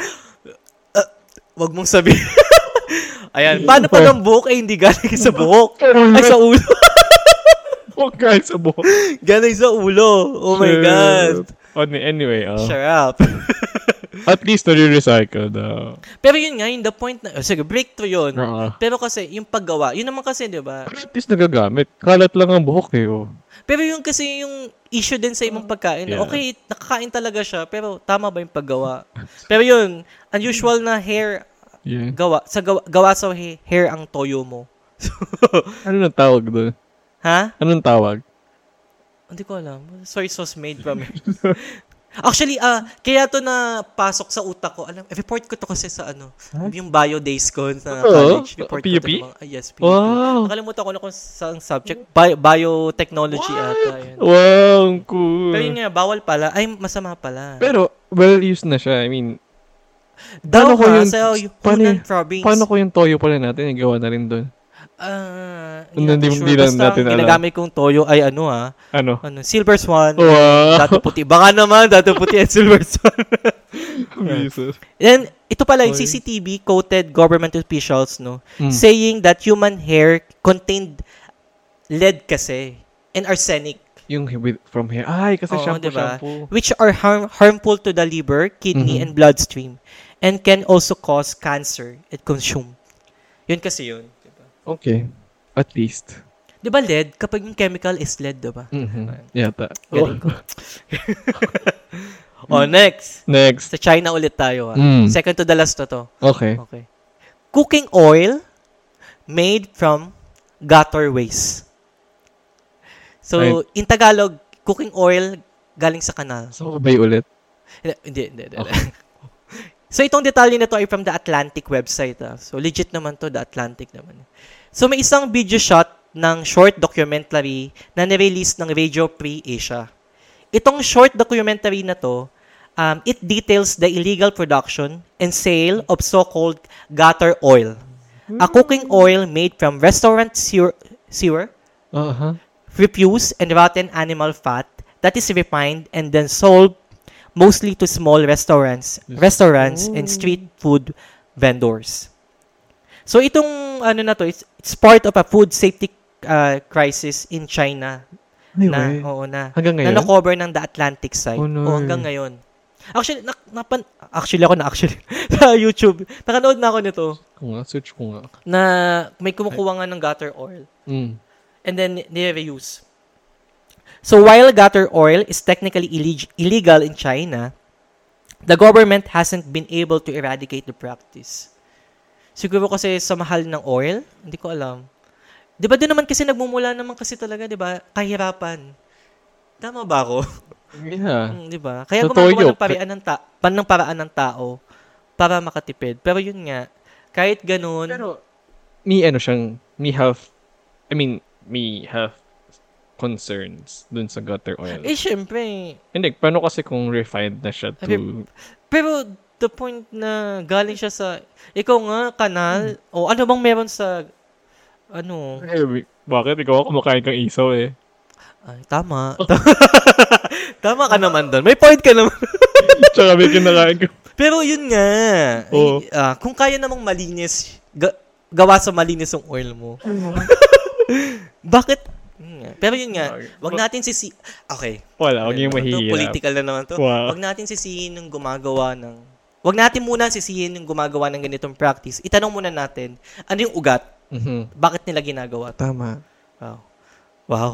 uh, wag mong sabihin. Ayan, paano pa ng buhok ay hindi galing sa buhok? Ay, sa ulo. Huwag guys sa buhok. Galing sa ulo. Oh my God. Anyway, uh, Shut up. at least nare-recycle the... Pero yun nga, yung the point na, oh, sige, breakthrough yun. Uh, Pero kasi, yung paggawa, yun naman kasi, di ba? at least nagagamit. Kalat lang ang buhok eh. Oh. Pero yung kasi yung issue din sa ibang pagkain. Yeah. Okay, nakakain talaga siya, pero tama ba yung paggawa? Pero yun, unusual na hair, Yeah. gawa, sa gawa, gawa sa ha- hair ang toyo mo. Ano nang tawag doon? Ha? Anong tawag? Hindi ko alam. Soy sauce made from it. Actually, ah, kaya to na pasok sa utak ko. Alam, report ko to kasi sa ano, Huh? yung bio days ko sa Oo? college. Report P U P? ko to. ng mga- ah, yes, P U P. Wow. Nakalimutan ko na kung saan subject. Bio, biotechnology ata. Yun. Wow, ang cool. Pero yun nga, bawal pala. Ay, masama pala. Pero, well used na siya. I mean, Daw paano ko ha, yung- sa paano- Hunan province. paano ko yung toyo pala natin, igawa na rin doon? Ah, Hindi- hindi hindi- sure. hindi lang Basta natin ang alam. ginagamit kong toyo ay ano ha, Ano? ano, silver swan. Wow. Dato puti. Baka naman, dato puti at silver swan. Jesus. Then, ito pala yung Oy. C C T V quoted government officials, no, Mm. saying that human hair contained lead kasi and arsenic, Yung with, from here. Ay, kasi Oo, shampoo, diba? shampoo. which are harm, harmful to the liver, kidney, Mhm. and bloodstream, and can also cause cancer if consumed. Yun kasi yun. Diba? Okay. At least. Di ba lead? Kapag yung chemical is lead, diba? Mhm. Yata. Galing ko. Oh, next. Next. Sa China ulit tayo. Ah. Mm. Second to the last to to. Okay. Okay. Cooking oil made from gutter waste. So, Right. in Tagalog, cooking oil galing sa kanal. So, bay ulit. Hindi, hindi, hindi. hindi. So, itong detalye na to ay from the Atlantic website. Ah. So, legit naman to, the Atlantic naman. So, may isang video shot ng short documentary na nirelease ng Radio Free Asia. Itong short documentary na to, um, it details the illegal production and sale of so-called gutter oil. A cooking oil made from restaurant sewer, sewer Uh-huh. refuse and rotten animal fat that is refined and then sold mostly to small restaurants, restaurants and street food vendors. So itong ano na to, it's, it's part of a food safety uh, crisis in China na Anyway. oo na. Hanggang Na ngayon? na-cover ng the Atlantic side. Oh, no. O hanggang ngayon. Actually, na, napan, actually ako na actually sa YouTube. Nakanood na ako nito Kung nga, search ko nga. na may kumukuha nga ng gutter oil. Mm. And then nire-reuse. So while gutter oil is technically illeg- illegal in China, the government hasn't been able to eradicate the practice. Siguro kasi sa mahal ng oil, hindi ko alam. 'Di ba doon naman kasi nagmumula naman kasi talaga, 'di ba? Kahirapan. Tama ba ako? Yeah. Mm, 'Di ba? Kaya Totoo gumagawa yun. ng paraan ng ta- pan ng paraan ng tao para makatipid. Pero yun nga, kahit ganoon, Pero, may ano siyang, may health, I mean, may health concerns dun sa gutter oil. Eh, syempre. Hindi, paano kasi kung refined na siya to... Okay. Pero, the point na galing siya sa, ikaw nga, kanal, hmm. o ano bang meron sa, ano? Eh, bakit? Ikaw ako kumakain kang isaw eh. Ay, tama. Tama ka naman doon. May point ka naman. Tsaka may kinakain ka. Pero yun nga, oh. ay, uh, kung kaya namang malinis, ga- gawa sa malinis yung oil mo. Bakit? Pero yun nga, wag natin sisi... Okay. Wala, wag yung mahihirap. Political na naman to. Wow. Wag natin sisihin yung gumagawa ng... Wag natin muna sisihin yung gumagawa ng ganitong practice. Itanong muna natin, ano yung ugat? Mm-hmm. Bakit nila ginagawa? Tama. Wow. Wow.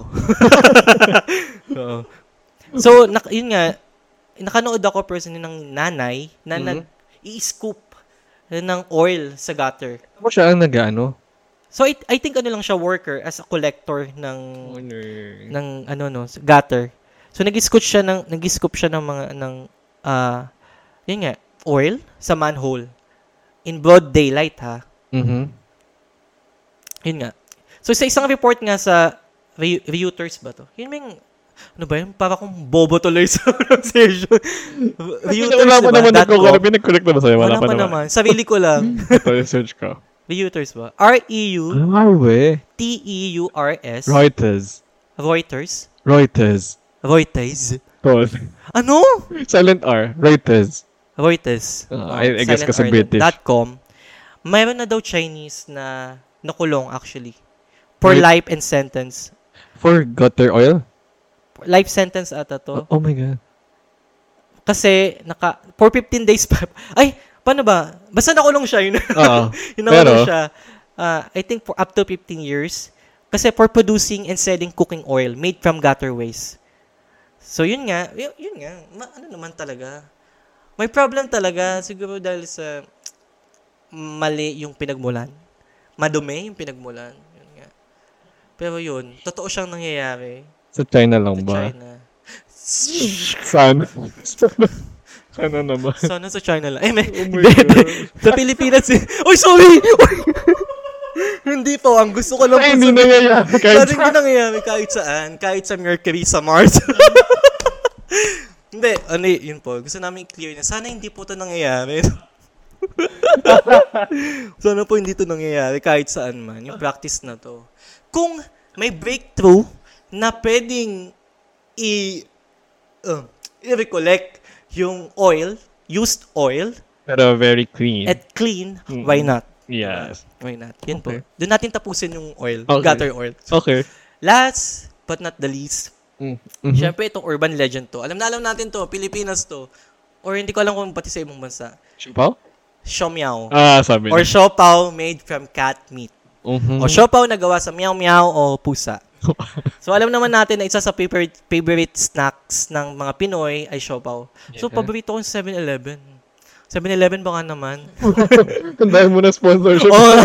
So, nak- yun nga, nakanood ako personally ng nanay na mm-hmm. nag-i-scoop ng oil sa gutter. Ako siya ang nag-ano? So, I, I think ano lang siya, worker as a collector ng Honor. ng ano no, gutter. So, nag-scoop siya ng nag-scoop siya ng mga ng ah uh, yun nga, oil sa manhole in broad daylight ha. Mhm. Yun nga. So, sa isang report nga sa Re- Reuters ba to? Yun yung ano ba yun? Para kong bobo tuloy sa pronunciation. Reuters, wala pa diba? naman nagko-correct. Pinag-correct na ba sa'yo? Wala, wala pa, pa naman. Sarili ko lang. Ito yung search ko. Reuters ba? R E U T E U R S Reuters. Reuters? Reuters. Reuters. Tol. Ano? Silent R. Reuters. Reuters. Uh, I, I guess kasi British. .com. Mayroon na daw Chinese na nakulong actually. For Wait. life and sentence. For gutter oil? Life sentence ata to. Oh, oh my God. Kasi, naka, for fifteen days pa. Ay, paano ba? Basta nakulong siya. Yun. Uh, yun nakulong siya. Uh, I think for up to fifteen years. Kasi for producing and selling cooking oil made from gutter waste. So, yun nga. Yun, yun nga. Ma, ano naman talaga. May problem talaga. Siguro dahil sa mali yung pinagmulan. Madumi yung pinagmulan. Yun nga. Pero yun, totoo siyang nangyayari. Sa China lang sa ba? Sa China. Sana. Sana naman. Sana sa China lang. Eh, may, oh my God. Sa Pilipinas eh. Oy, sorry! Hindi po. Ang gusto ko lang po sa... Hindi nangyayari kahit saan. Hindi nangyayari kahit saan. Kahit sa Mercury, sa Mars. Hindi. Ano yun po. Gusto namin i-clear na. Sana hindi po ito nangyayari. Sana po hindi ito nangyayari kahit saan man. Yung practice na to. Kung may breakthrough na pwedeng i- uh, i-recollect yung oil, used oil, pero very clean. At clean, mm-hmm. Why not? Yes. Why not? Yun okay. po. Doon natin tapusin yung oil, okay. gutter oil. Okay. Last but not the least, mm-hmm. syempre itong urban legend to. Alam na alam natin to, Pilipinas to. Or hindi ko alam kung pati sa ibang bansa. Siopaw? Siomiao. Ah, sabi Or siopaw made from cat meat. Mm-hmm. O siopaw na gawa sa meow meow o pusa. So, alam naman natin na isa sa favorite, favorite snacks ng mga Pinoy ay siopaw. So, yeah. Paborito ko yung seven eleven. seven eleven baka naman. Tandaan mo na sponsorship. Oh,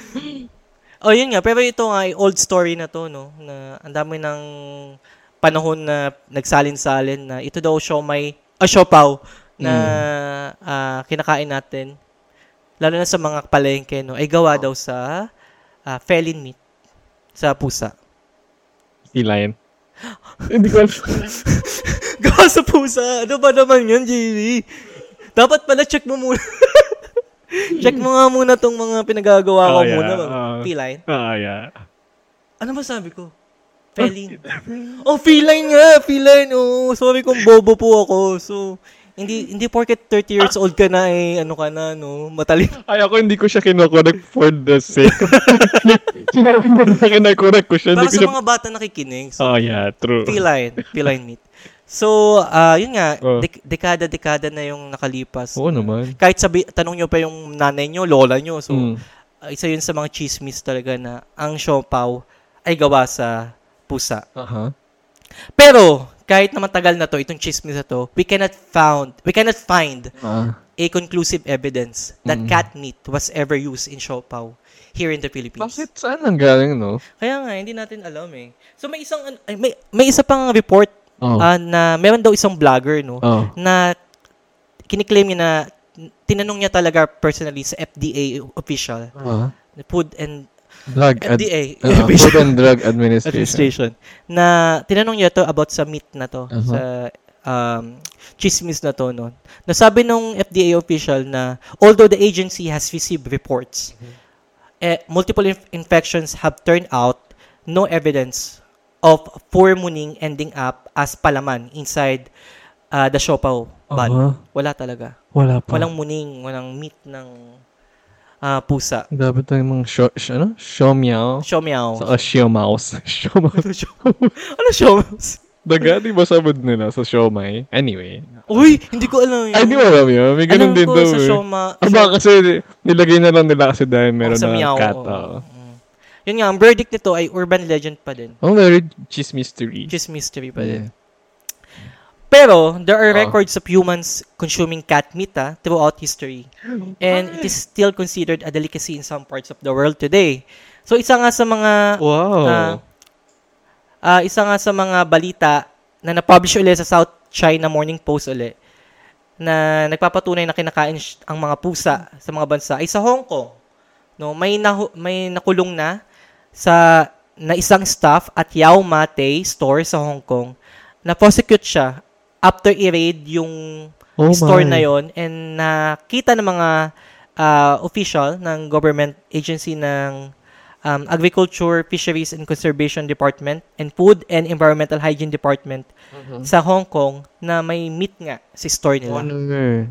oh, yun nga. Pero ito nga ay old story na to, no? Na ang dami ng panahon na nagsalin-salin na ito daw siomay, ah, siopaw na mm. uh, kinakain natin. Lalo na sa mga palengke, no? Ay gawa oh. daw sa uh, felin meat. Sa pusa. Feline. Hindi ko alam. Gawa sa pusa. Ano ba naman yun, J V? Dapat pala check mo muna. Check mo nga muna tong mga pinagagawa ko oh, yeah. muna. Uh, feline? Ah, uh, yeah. Ano ba sabi ko? Feline. Oh, feline nga. Feline. Oh, sorry kung bobo po ako. So, hindi hindi porket thirty years old ka na eh, ano ka na, no? Matalino. Ay, ako hindi ko siya kinokorek for the sake. Sinabi ko na kinokorek ko siya. Para sa siya... mga bata nakikinig. So, oh, yeah, true. Feline. Feline meat. So, uh, yun nga, oh. dek- dekada-dekada na yung nakalipas. Oo naman. Kahit sabi, tanong nyo pa yung nanay nyo, lola nyo. So, mm. uh, isa yun sa mga chismis talaga na ang siopaw ay gawa sa pusa. Uh-huh. Pero, kahit na matagal na to, itong chismis na to, we cannot found, we cannot find uh. a conclusive evidence that mm. cat meat was ever used in siopaw here in the Philippines. Bakit? Saan ang galing, no? Kaya nga, hindi natin alam eh. So, may isang, may, may isa pang report oh. uh, na meron daw isang vlogger, no, oh. na kiniklaim niya na tinanong niya talaga personally sa F D A official uh. Food and Drug F D A, ad- uh, Food and Drug Administration. Administration, na tinanong niya to about sa meat na to, Uh-huh. sa um, chismis na to, no? Nasabi nung F D A official na although the agency has received reports, eh, multiple inf- infections have turned out no evidence of furmuning ending up as palaman inside uh, the siopaw bun. Uh-huh. Wala talaga. Wala pa. Walang muning, walang meat ng ah, pusa. Grabe tayo mga sho, sh, ano? Siomiao. Siomiao. Saka siomaus. Siomaus. Ano siomaus? Daga, di ba sabad nila sa siomay? Anyway. Uy, hindi ko alam yun. Ay, di mo alam yun. May ganun Alam din ko daw sa eh. sioma. Ah, baka kasi nilagay na lang nila kasi dahil meron sa na meow. cat. oo. Oh. Mm. Yun nga, ang verdict nito ay urban legend pa din. Oh, very cheese mystery. Just mystery pa Yeah. din. Pero, there are Oh. records of humans consuming cat meat ah, throughout history. And it is still considered a delicacy in some parts of the world today. So, isa nga sa mga Wow. ah, ah, isa nga sa mga balita na na-publish ulit sa South China Morning Post ulit na nagpapatunay na kinakain sh- ang mga pusa sa mga bansa ay sa Hong Kong. No, may nahu- may nakulong na sa na isang staff at Yao Ma Tei store sa Hong Kong. Na-prosecute siya after i-raid yung Oh store my. na yon and nakita ng mga ah, official ng government agency ng um, Agriculture, Fisheries and Conservation Department and Food and Environmental Hygiene Department sa Hong Kong na may meat nga sa store nila. Wonder.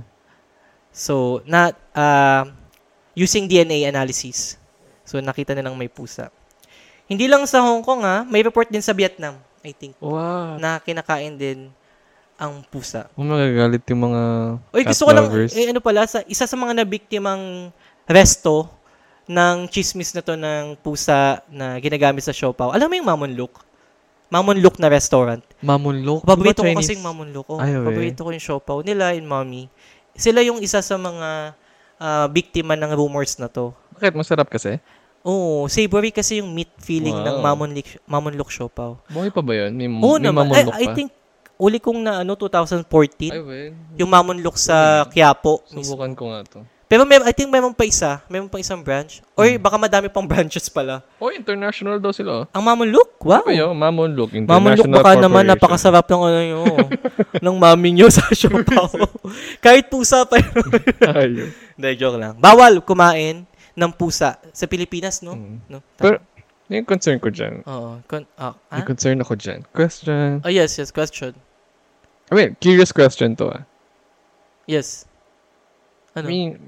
So, na ah, using D N A analysis. So, nakita nilang may pusa. Hindi lang sa Hong Kong ha, may report din sa Vietnam, I think, Wow. na kinakain din ang pusa. Kung magagalit yung mga Oy, cat gusto ko lang, lovers. eh, ano pala, sa, isa sa mga nabiktimang resto ng chismis na to ng pusa na ginagamit sa siopaw. Alam mo yung Mamon Look? Mamon Look na restaurant. Mamunlok. Paborito ko Diba kasing Chinese? Mamon Look. Oh, Ay, we. paborito ko yung siopaw nila in Mommy. Sila yung isa sa mga ah, biktima ng rumors na to. Bakit? Masarap kasi? Oo, savory kasi yung meat feeling ng Wow. Mamon, Lik- Mamon Look siopaw. Buhay pa ba yun? May, Oo may naman. mamunlok I, I pa? think, uli kong na ano, twenty fourteen, Ay, well. yung Mamon Look sa Quiapo. mismo. Subukan ko nga to. Pero may, I think mayroon pa isa. Mayroon pa isang branch. Or Hmm. baka madami pang branches pala. Oh, international daw sila. Oh. Ang Mamon Look? Wow. Ano yun? Mamunlok. Mamon Look International baka naman Corporation. napakasarap ng ano nyo. ng mami nyo sa siopaw. Kahit pusa pa yun. Ayun. Hindi, joke lang. Bawal kumain ng pusa sa Pilipinas, no? Mm. no? Pero, yung concern ko dyan. Oo. Con- ah, ah? Yung concern ako dyan. Question. Oh, yes, yes. Question. I mean, curious question to ah. Yes. Ano? I mean,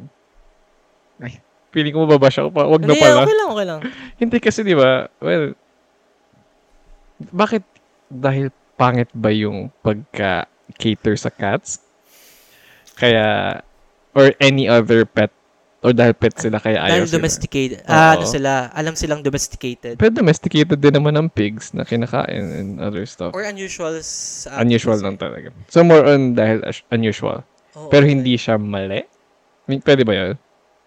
ay, feeling ko mababasya ko pa. Wag na Hindi, pala. okay lang, okay lang. Hindi kasi di ba, well, bakit dahil pangit ba yung pagka-cater sa cats? Kaya, or any other pet, or dahil pet sila kaya ayaw Dahil sila? domesticated. Oo. Ah, ano sila? Alam silang domesticated. Pero domesticated din naman ng pigs na kinakain and other stuff. Or unusual sa... Unusual lang talaga. So, more on dahil as- unusual. Oo, Pero okay. hindi siya mali? I mean, pwede ba yun?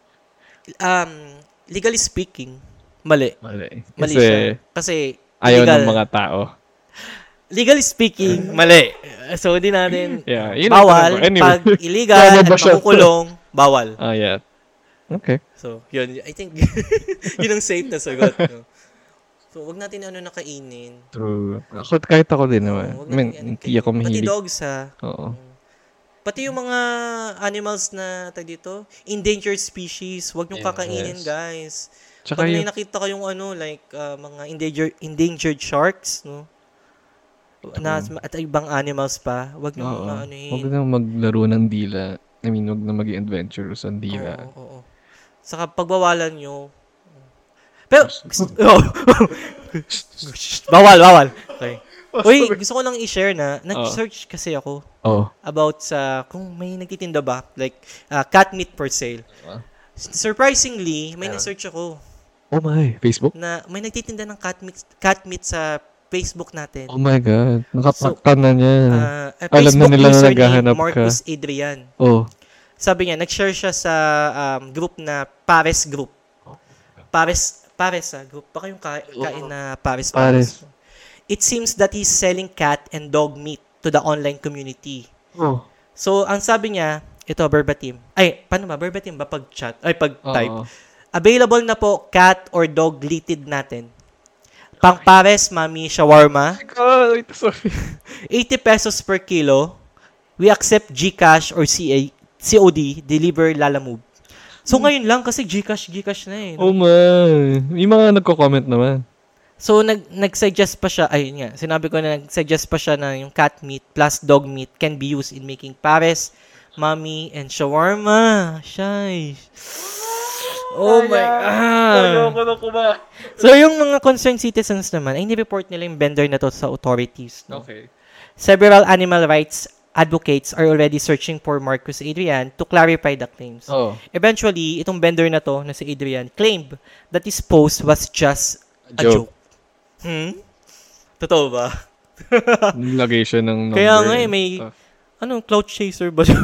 Um, legally speaking, mali. Mali. Mali Kasi siya. Kasi, ayaw illegal. ng mga tao. Legally speaking, mali. So, di natin, Yeah, yun ang bawal. tanong ko. Anyway. Pag illegal Tama at ba siya? makukulong, bawal. Ah, yeah. Okay. So, yun. I think, yun ang safe na sagot. No? So, wag natin ano nakainin. True. Ako, kahit ako din naman. Oo, wag I mean, natin hindi ako Pati mahilig. dogs ha. Oo. Pati yung mga animals na tag dito, endangered species, wag niyong Yes. kakainin, guys. Tsaka Pag may yung, nakita kayong ano, like uh, mga endangered endangered sharks, no? Na, at ibang animals pa, wag niyo oo. mga Huwag anuhin. na maglaro ng dila. I mean, huwag na maging adventurous ang dila. Oo, oo, oo. Saka pagbawalan nyo. Pero, oh. bawal, bawal. Okay. Uy, gusto ko lang i-share na, nag-search kasi ako Oh. about sa, kung may nagtitinda ba, like, uh, cat meat for sale. Ah. Surprisingly, may Meron. na-search ako Oh my. Facebook? na may nagtitinda ng cat meat, cat meat sa Facebook natin. Oh my God. Nakapakta na niya. Uh, a Alam na Facebook nila na user naghahanap named Marcus Adrian. Oh. Sabi niya, nag-share siya sa um, group na Pares Group. Pares, Pares ah, group. Baka yung ka- kain na Pares. Pares. It seems that he's selling cat and dog meat to the online community. Oh. So, ang sabi niya, ito, verbatim. Ay, paano ba? Verbatim ba pag chat? Ay, pag type. Oo. Available na po cat or dog litid natin. Pang pares, mami, shawarma. Oh, ito, sorry. eighty pesos per kilo. We accept GCash or C A, C O D, deliver Lalamove. So, ngayon lang kasi GCash, GCash na eh. No? Oh man. May mga nagko-comment naman. So, nag, nag-suggest pa siya, ayun nga, sinabi ko na nag-suggest pa siya na yung cat meat plus dog meat can be used in making pares, mami, and shawarma. Shay. Oh my God. So, yung mga concerned citizens naman, ay ni-report nila yung vendor na to sa authorities. No? Okay. Several animal rights advocates are already searching for Marcus Adrian to clarify the claims. Oh. Eventually, itong vendor na to, na si Adrian, claimed that his post was just a Joke. joke. Hmm? Totoo ba? Nilagay siya ng number. Kaya nga eh, may, stuff. ano, cloud chaser ba siya?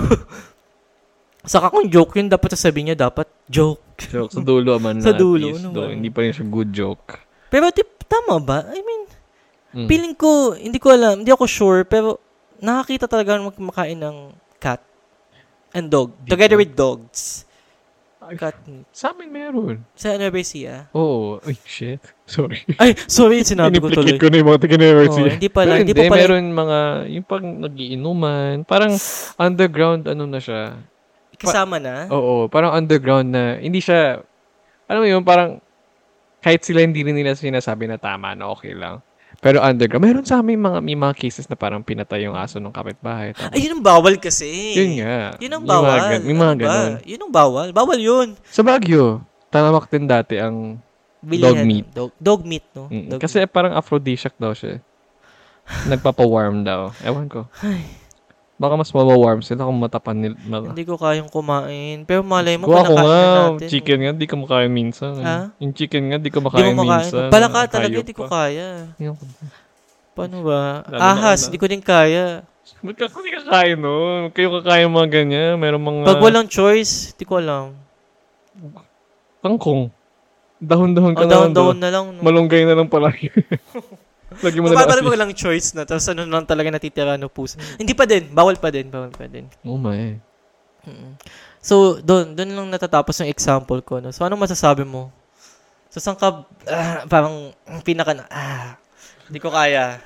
Saka kung joke yun, dapat sasabihin niya, dapat joke. Joke. Sa dulo man Sa na, at dulo, least, ano though, ba? hindi pa rin siya good joke. Pero tip, tama ba? I mean, Mm. feeling ko, hindi ko alam, hindi ako sure, pero nakakita talaga ng kumakain ng cat and dog. Dito? Together with dogs. Ay, Cat meat. sa amin meron. Sa Nueva Ecija. Oo. Oh. Ay, shit. Sorry. Ay, sorry, sinabi ko tuloy. Iniplicate ko na yung mga taga-Nueva Oh, hindi pala, Pero hindi pa pala. meron mga, yung pag nagiinuman, parang underground, ano na siya. Kasama na. Oo, parang underground na, hindi siya, alam mo yun, parang, kahit sila hindi rin nila sinasabi na tama, na okay lang. Pero underground, meron sa amin mga, may mga cases na parang pinatay yung aso ng kapitbahay. Tapos, Ay, yun ang bawal kasi. yun nga. Yun ang Yung mga bawal. gan- May mga Ano ba? ganun. Yun ang bawal. Bawal yun. Sa Baguio, talamak din dati ang Bilihan. Dog meat. Dog, dog meat, no? Mm, Dog kasi parang aphrodisiac daw siya. Nagpapa-warm daw. Ewan ko. Baka mas mawa-warm sila kung matapan nila. meat. Hindi ko kayang kumain. Pero malay mo, Kung ako kinakain nga, na natin. chicken nga, di ko makain minsan. Ha? Yung chicken nga, di ko Di makain mo makain. minsan. Balaka talaga, Hayop hindi ko pa. kaya. Yung- Paano ba? Lalo na Ahas, una. di ko din kaya. Ba't ka hindi kakain nun? Kayo kakain mga ganyan. Meron mga... Pag walang choice, di ko alam. Kangkong. Dahon-dahon ka O, na lang down-down doon. na lang. No? Malunggay na lang palagi. Lagi mo na lang Paano mo asin. lang choice na, tapos ano lang talaga natitira no puso. Hindi pa din, bawal pa din, bawal pa din. Oh my. Mm. So, doon, doon lang natatapos yung example ko. No? So, anong masasabi mo? So, saan ka, ah, parang, pinaka na, ah, hindi ko kaya.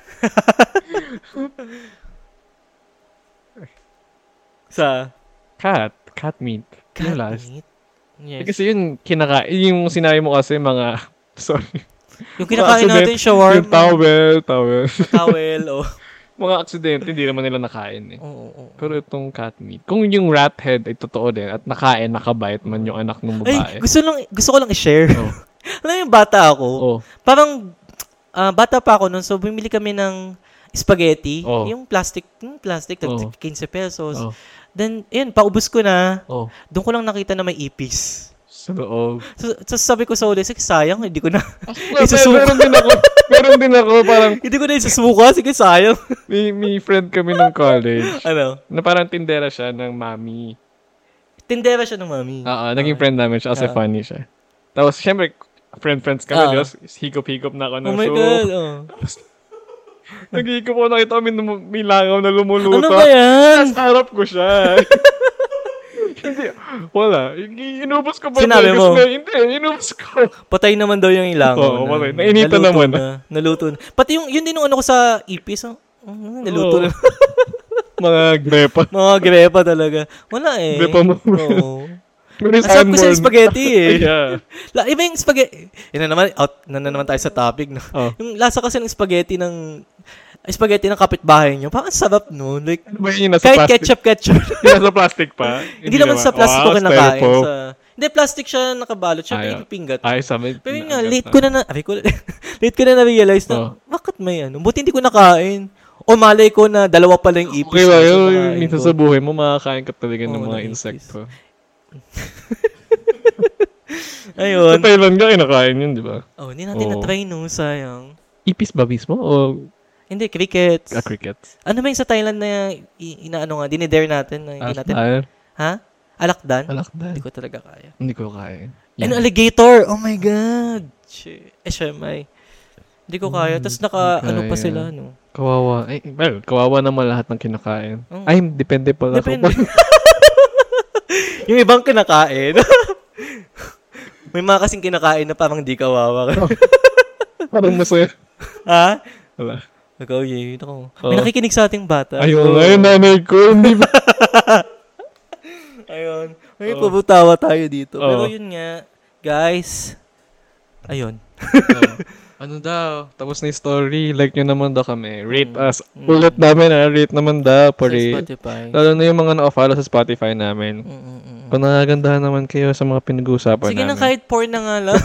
Sa, Cat. Cat meat. Yung cat last. meat? Eh, Yes. kasi yun, kinaka... Yung sinabi mo kasi mga... Sorry. Yung kinakain Mga natin, accident- shawarma. Yung towel, towel. Towel, oh. mga aksidente, hindi naman nila nakain eh. Oo, oo, oo. Pero itong cat meat, kung yung rat head ay totoo din at nakain, nakabite man yung anak ng Ay, babae. gusto lang, gusto ko lang i-share. Oh. Alam mo yung bata ako, Oh. parang, ah, bata pa ako nun, so bumili kami ng spaghetti, Oh. yung plastic, yung plastic, tag Oh. fifteen pesos. Oh. Then, yun, paubos ko na, Oh. doon ko lang nakita na may ipis. Sa loob. So, so sabi ko sa uli, sige, sayang, hindi ko na, Well, Isusuka. meron din ako, meron din ako, parang, hindi ko na isasuka, sige, sayang. may, may friend kami ng college, ano? na parang tindera siya ng mami. Tindera siya ng mami. Oo, naging friend namin siya kasi Ah. funny siya. Tapos, syempre, friend-friends kami, Ah. Diyos, higop-higop na ako ng Oh my so, God, oh. nag-higop ako, nakita kami num- may langaw na lumuluto. Ano ba yan? Nasa harap ko siya. Hindi, wala. I- Inubos ko pa. Sinabi talaga mo? sila. Hindi, inubos ko. Patay naman daw yung ilangaw. Oo, na. patay. Nainitan Naluto naman. Na. Naluto na. Pati yung, yun din yung ano ko sa ipis. Oh. Mm, naluto Oo. na. Mga grepa. Mga grepa talaga. Wala eh. Grepa mo. Oo. Meron Asap ko sa sunburn. spaghetti eh. Yeah. La, iba yung spaghetti. Yun na naman, out na, na naman tayo sa topic. No? Oh. Yung lasa kasi ng spaghetti ng spaghetti ng kapitbahay nyo. Parang ang sarap no. Like, Ano ba yun yung nasa kahit plastic? ketchup, ketchup. Yung nasa plastic pa? Hindi naman sa plastic ko Wow, kinakain. styrofoam. Sa, hindi, plastic siya nakabalot. Siya Ayaw. pinipingat. Ay, sabi. Pero yun nga, late ko na na, aray ko, late ko na na-realize na, Oh. bakit may ano? Buti hindi ko nakain. O malay ko na dalawa pa lang ipis. Okay ba na sa yun? nakain Minsan ko. sa buhay mo, makakain ka talaga ng Oo, mga ng ipis. insekto. Ayun. Sa Thailand ka, kinakain yun, di ba? Oh, hindi natin Oo. na-try no, sayang. Ipis ba mismo? O Hindi, crickets. ah, crickets? Ano ba yung sa Thailand na i- inaano nga, dinidare natin na hindi natin, Alakdan? ha? Alakdan? Alakdan. Hindi ko talaga kaya. Hindi ko kaya. Ano, alligator? Oh my God! Shit. Eh, siya may. Hindi ko kaya. Tapos naka, hindi ano pa kaya. sila, no? Kawawa. Eh, well, kawawa naman lahat ng kinakain. Oo. Ay, depende pala. Depende. Yung ibang kinakain. May mga kasing kinakain na parang di kawawa ka. Parang masaya. Ha? Wala. Ikaw, yun. Ako. Oo. May nakikinig sa ating bata. Ayun, ayun, nanay ko. Hindi ba? Ayun. May Oo. pabutawa tayo dito. Oo. Pero yun nga, guys. Ayun. Oh. Ano daw? Tapos na yung story. Like nyo naman daw kami. Rate Mm. us. Mm. Ulit namin ha. Rate naman daw. Sa Pare. Spotify. Lalo na yung mga na-follow sa Spotify namin. Mm-mm-mm. Kung nakagandahan naman kayo sa mga pinag-uusapan Sige na, namin. kahit porn na nga lang.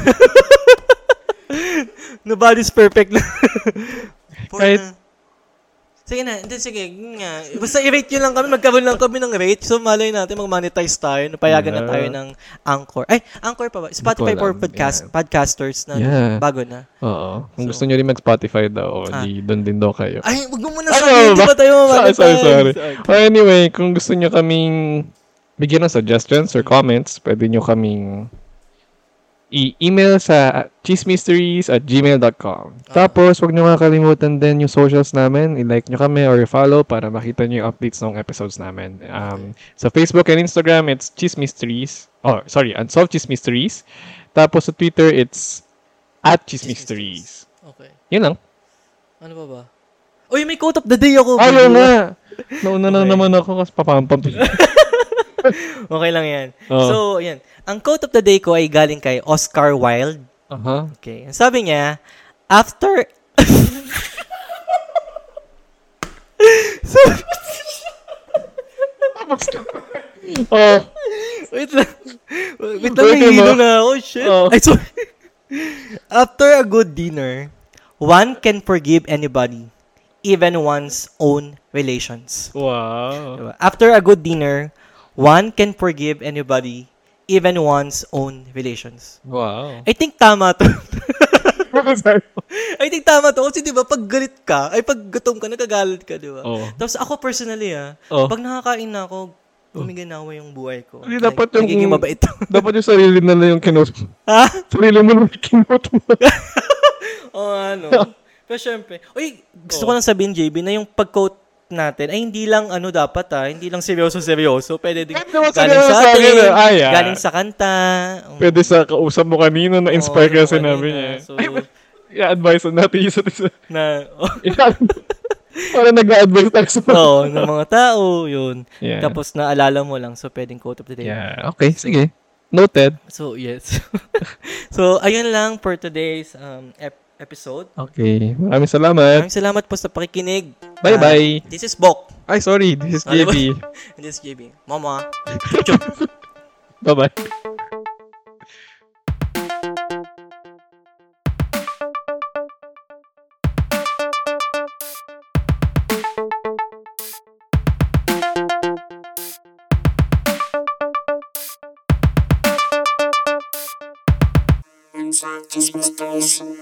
Nobody's perfect na. porn Kahit- na. Sige na, hindi, sige, yun nga. Basta i-rate nyo lang kami, magkaroon lang kami ng rate. So, malay natin, mag-monetize tayo. Napayagan na Yeah. tayo ng Anchor. Ay, Anchor pa ba? Spotify ko for alam. podcast, Yeah. podcasters na Yeah. bago na. Oo. Kung So- gusto nyo rin mag-Spotify daw, Ah. di doon din daw kayo. Ay, wag mo muna Ano sabihin, di ba? ba tayo Sorry, mamonetize? sorry, sorry. Well, anyway, kung gusto nyo kaming bigyan ng suggestions or comments, pwede nyo kaming i-email sa chismysteries at gmail dot com. Ah. Tapos, wag nyo kakalimutan din yung socials namin. I-like nyo kami or i-follow para makita nyo yung updates ng episodes namin. Um, sa Facebook and Instagram, it's chismysteries. Oh, sorry, Unsolved Chismysteries. Tapos sa Twitter, it's at chismysteries. Okay. Yun lang. Ano ba ba? Uy, may quote of the day ako. Ayaw nga! Nauna na Okay. naman ako kasi papampam. Okay lang yan. Oo. So, yan. Ang quote of the day ko ay galing kay Oscar Wilde. Aha. Okay. Sabi niya, after... Oh, Wait lang. Wait lang, Pwede nahihilo mo. na ako. Shit. Oo. Ay, sorry. After a good dinner, one can forgive anybody, even one's own relations. wow. Diba? After a good dinner, one can forgive anybody, even one's own relations. Wow. I think tama to. I think tama to. Kasi di ba, pag galit ka, ay pag gutom ka, nagagalit ka, di ba? Oo. Tapos ako personally, ah, Oh. pag nakakain na ako, gumiganawa yung buhay ko. Hindi, dapat yung- Nagiging mabait. Dapat yung sarili na lang yung kinot. Ha? Sarili mo na yung kinot mo. Oo, ano. Pero syempre, uy, gusto ko lang sabihin, J B, na yung pag-quote natin ay hindi lang ano dapat ah, hindi lang seryoso-seryoso. Pwede din Pwede naman galing seryoso sa sa atin, akin, ah. Ay, ah. galing sa kanta. Pwede sa kausap mo kanino na inspire Oo, ka sinabi kanina. niya. So, I-advise natin yung isa't isa. na, oh, Para nag-a-advise tayo sa oh, ng mga tao, yun. Yeah. Tapos naalala mo lang, so pwedeng quote of the day. Yeah. Okay, sige. Noted. So, yes. So, ayun lang for today's um, ep- episode. Okay. Maraming salamat. Maraming salamat po sa pakikinig. Bye-bye. Ah, this is Bok. Ay, sorry. This is Ano J ba? B. And this is J B. Mama. Bye-bye. Unsolved Mysteries.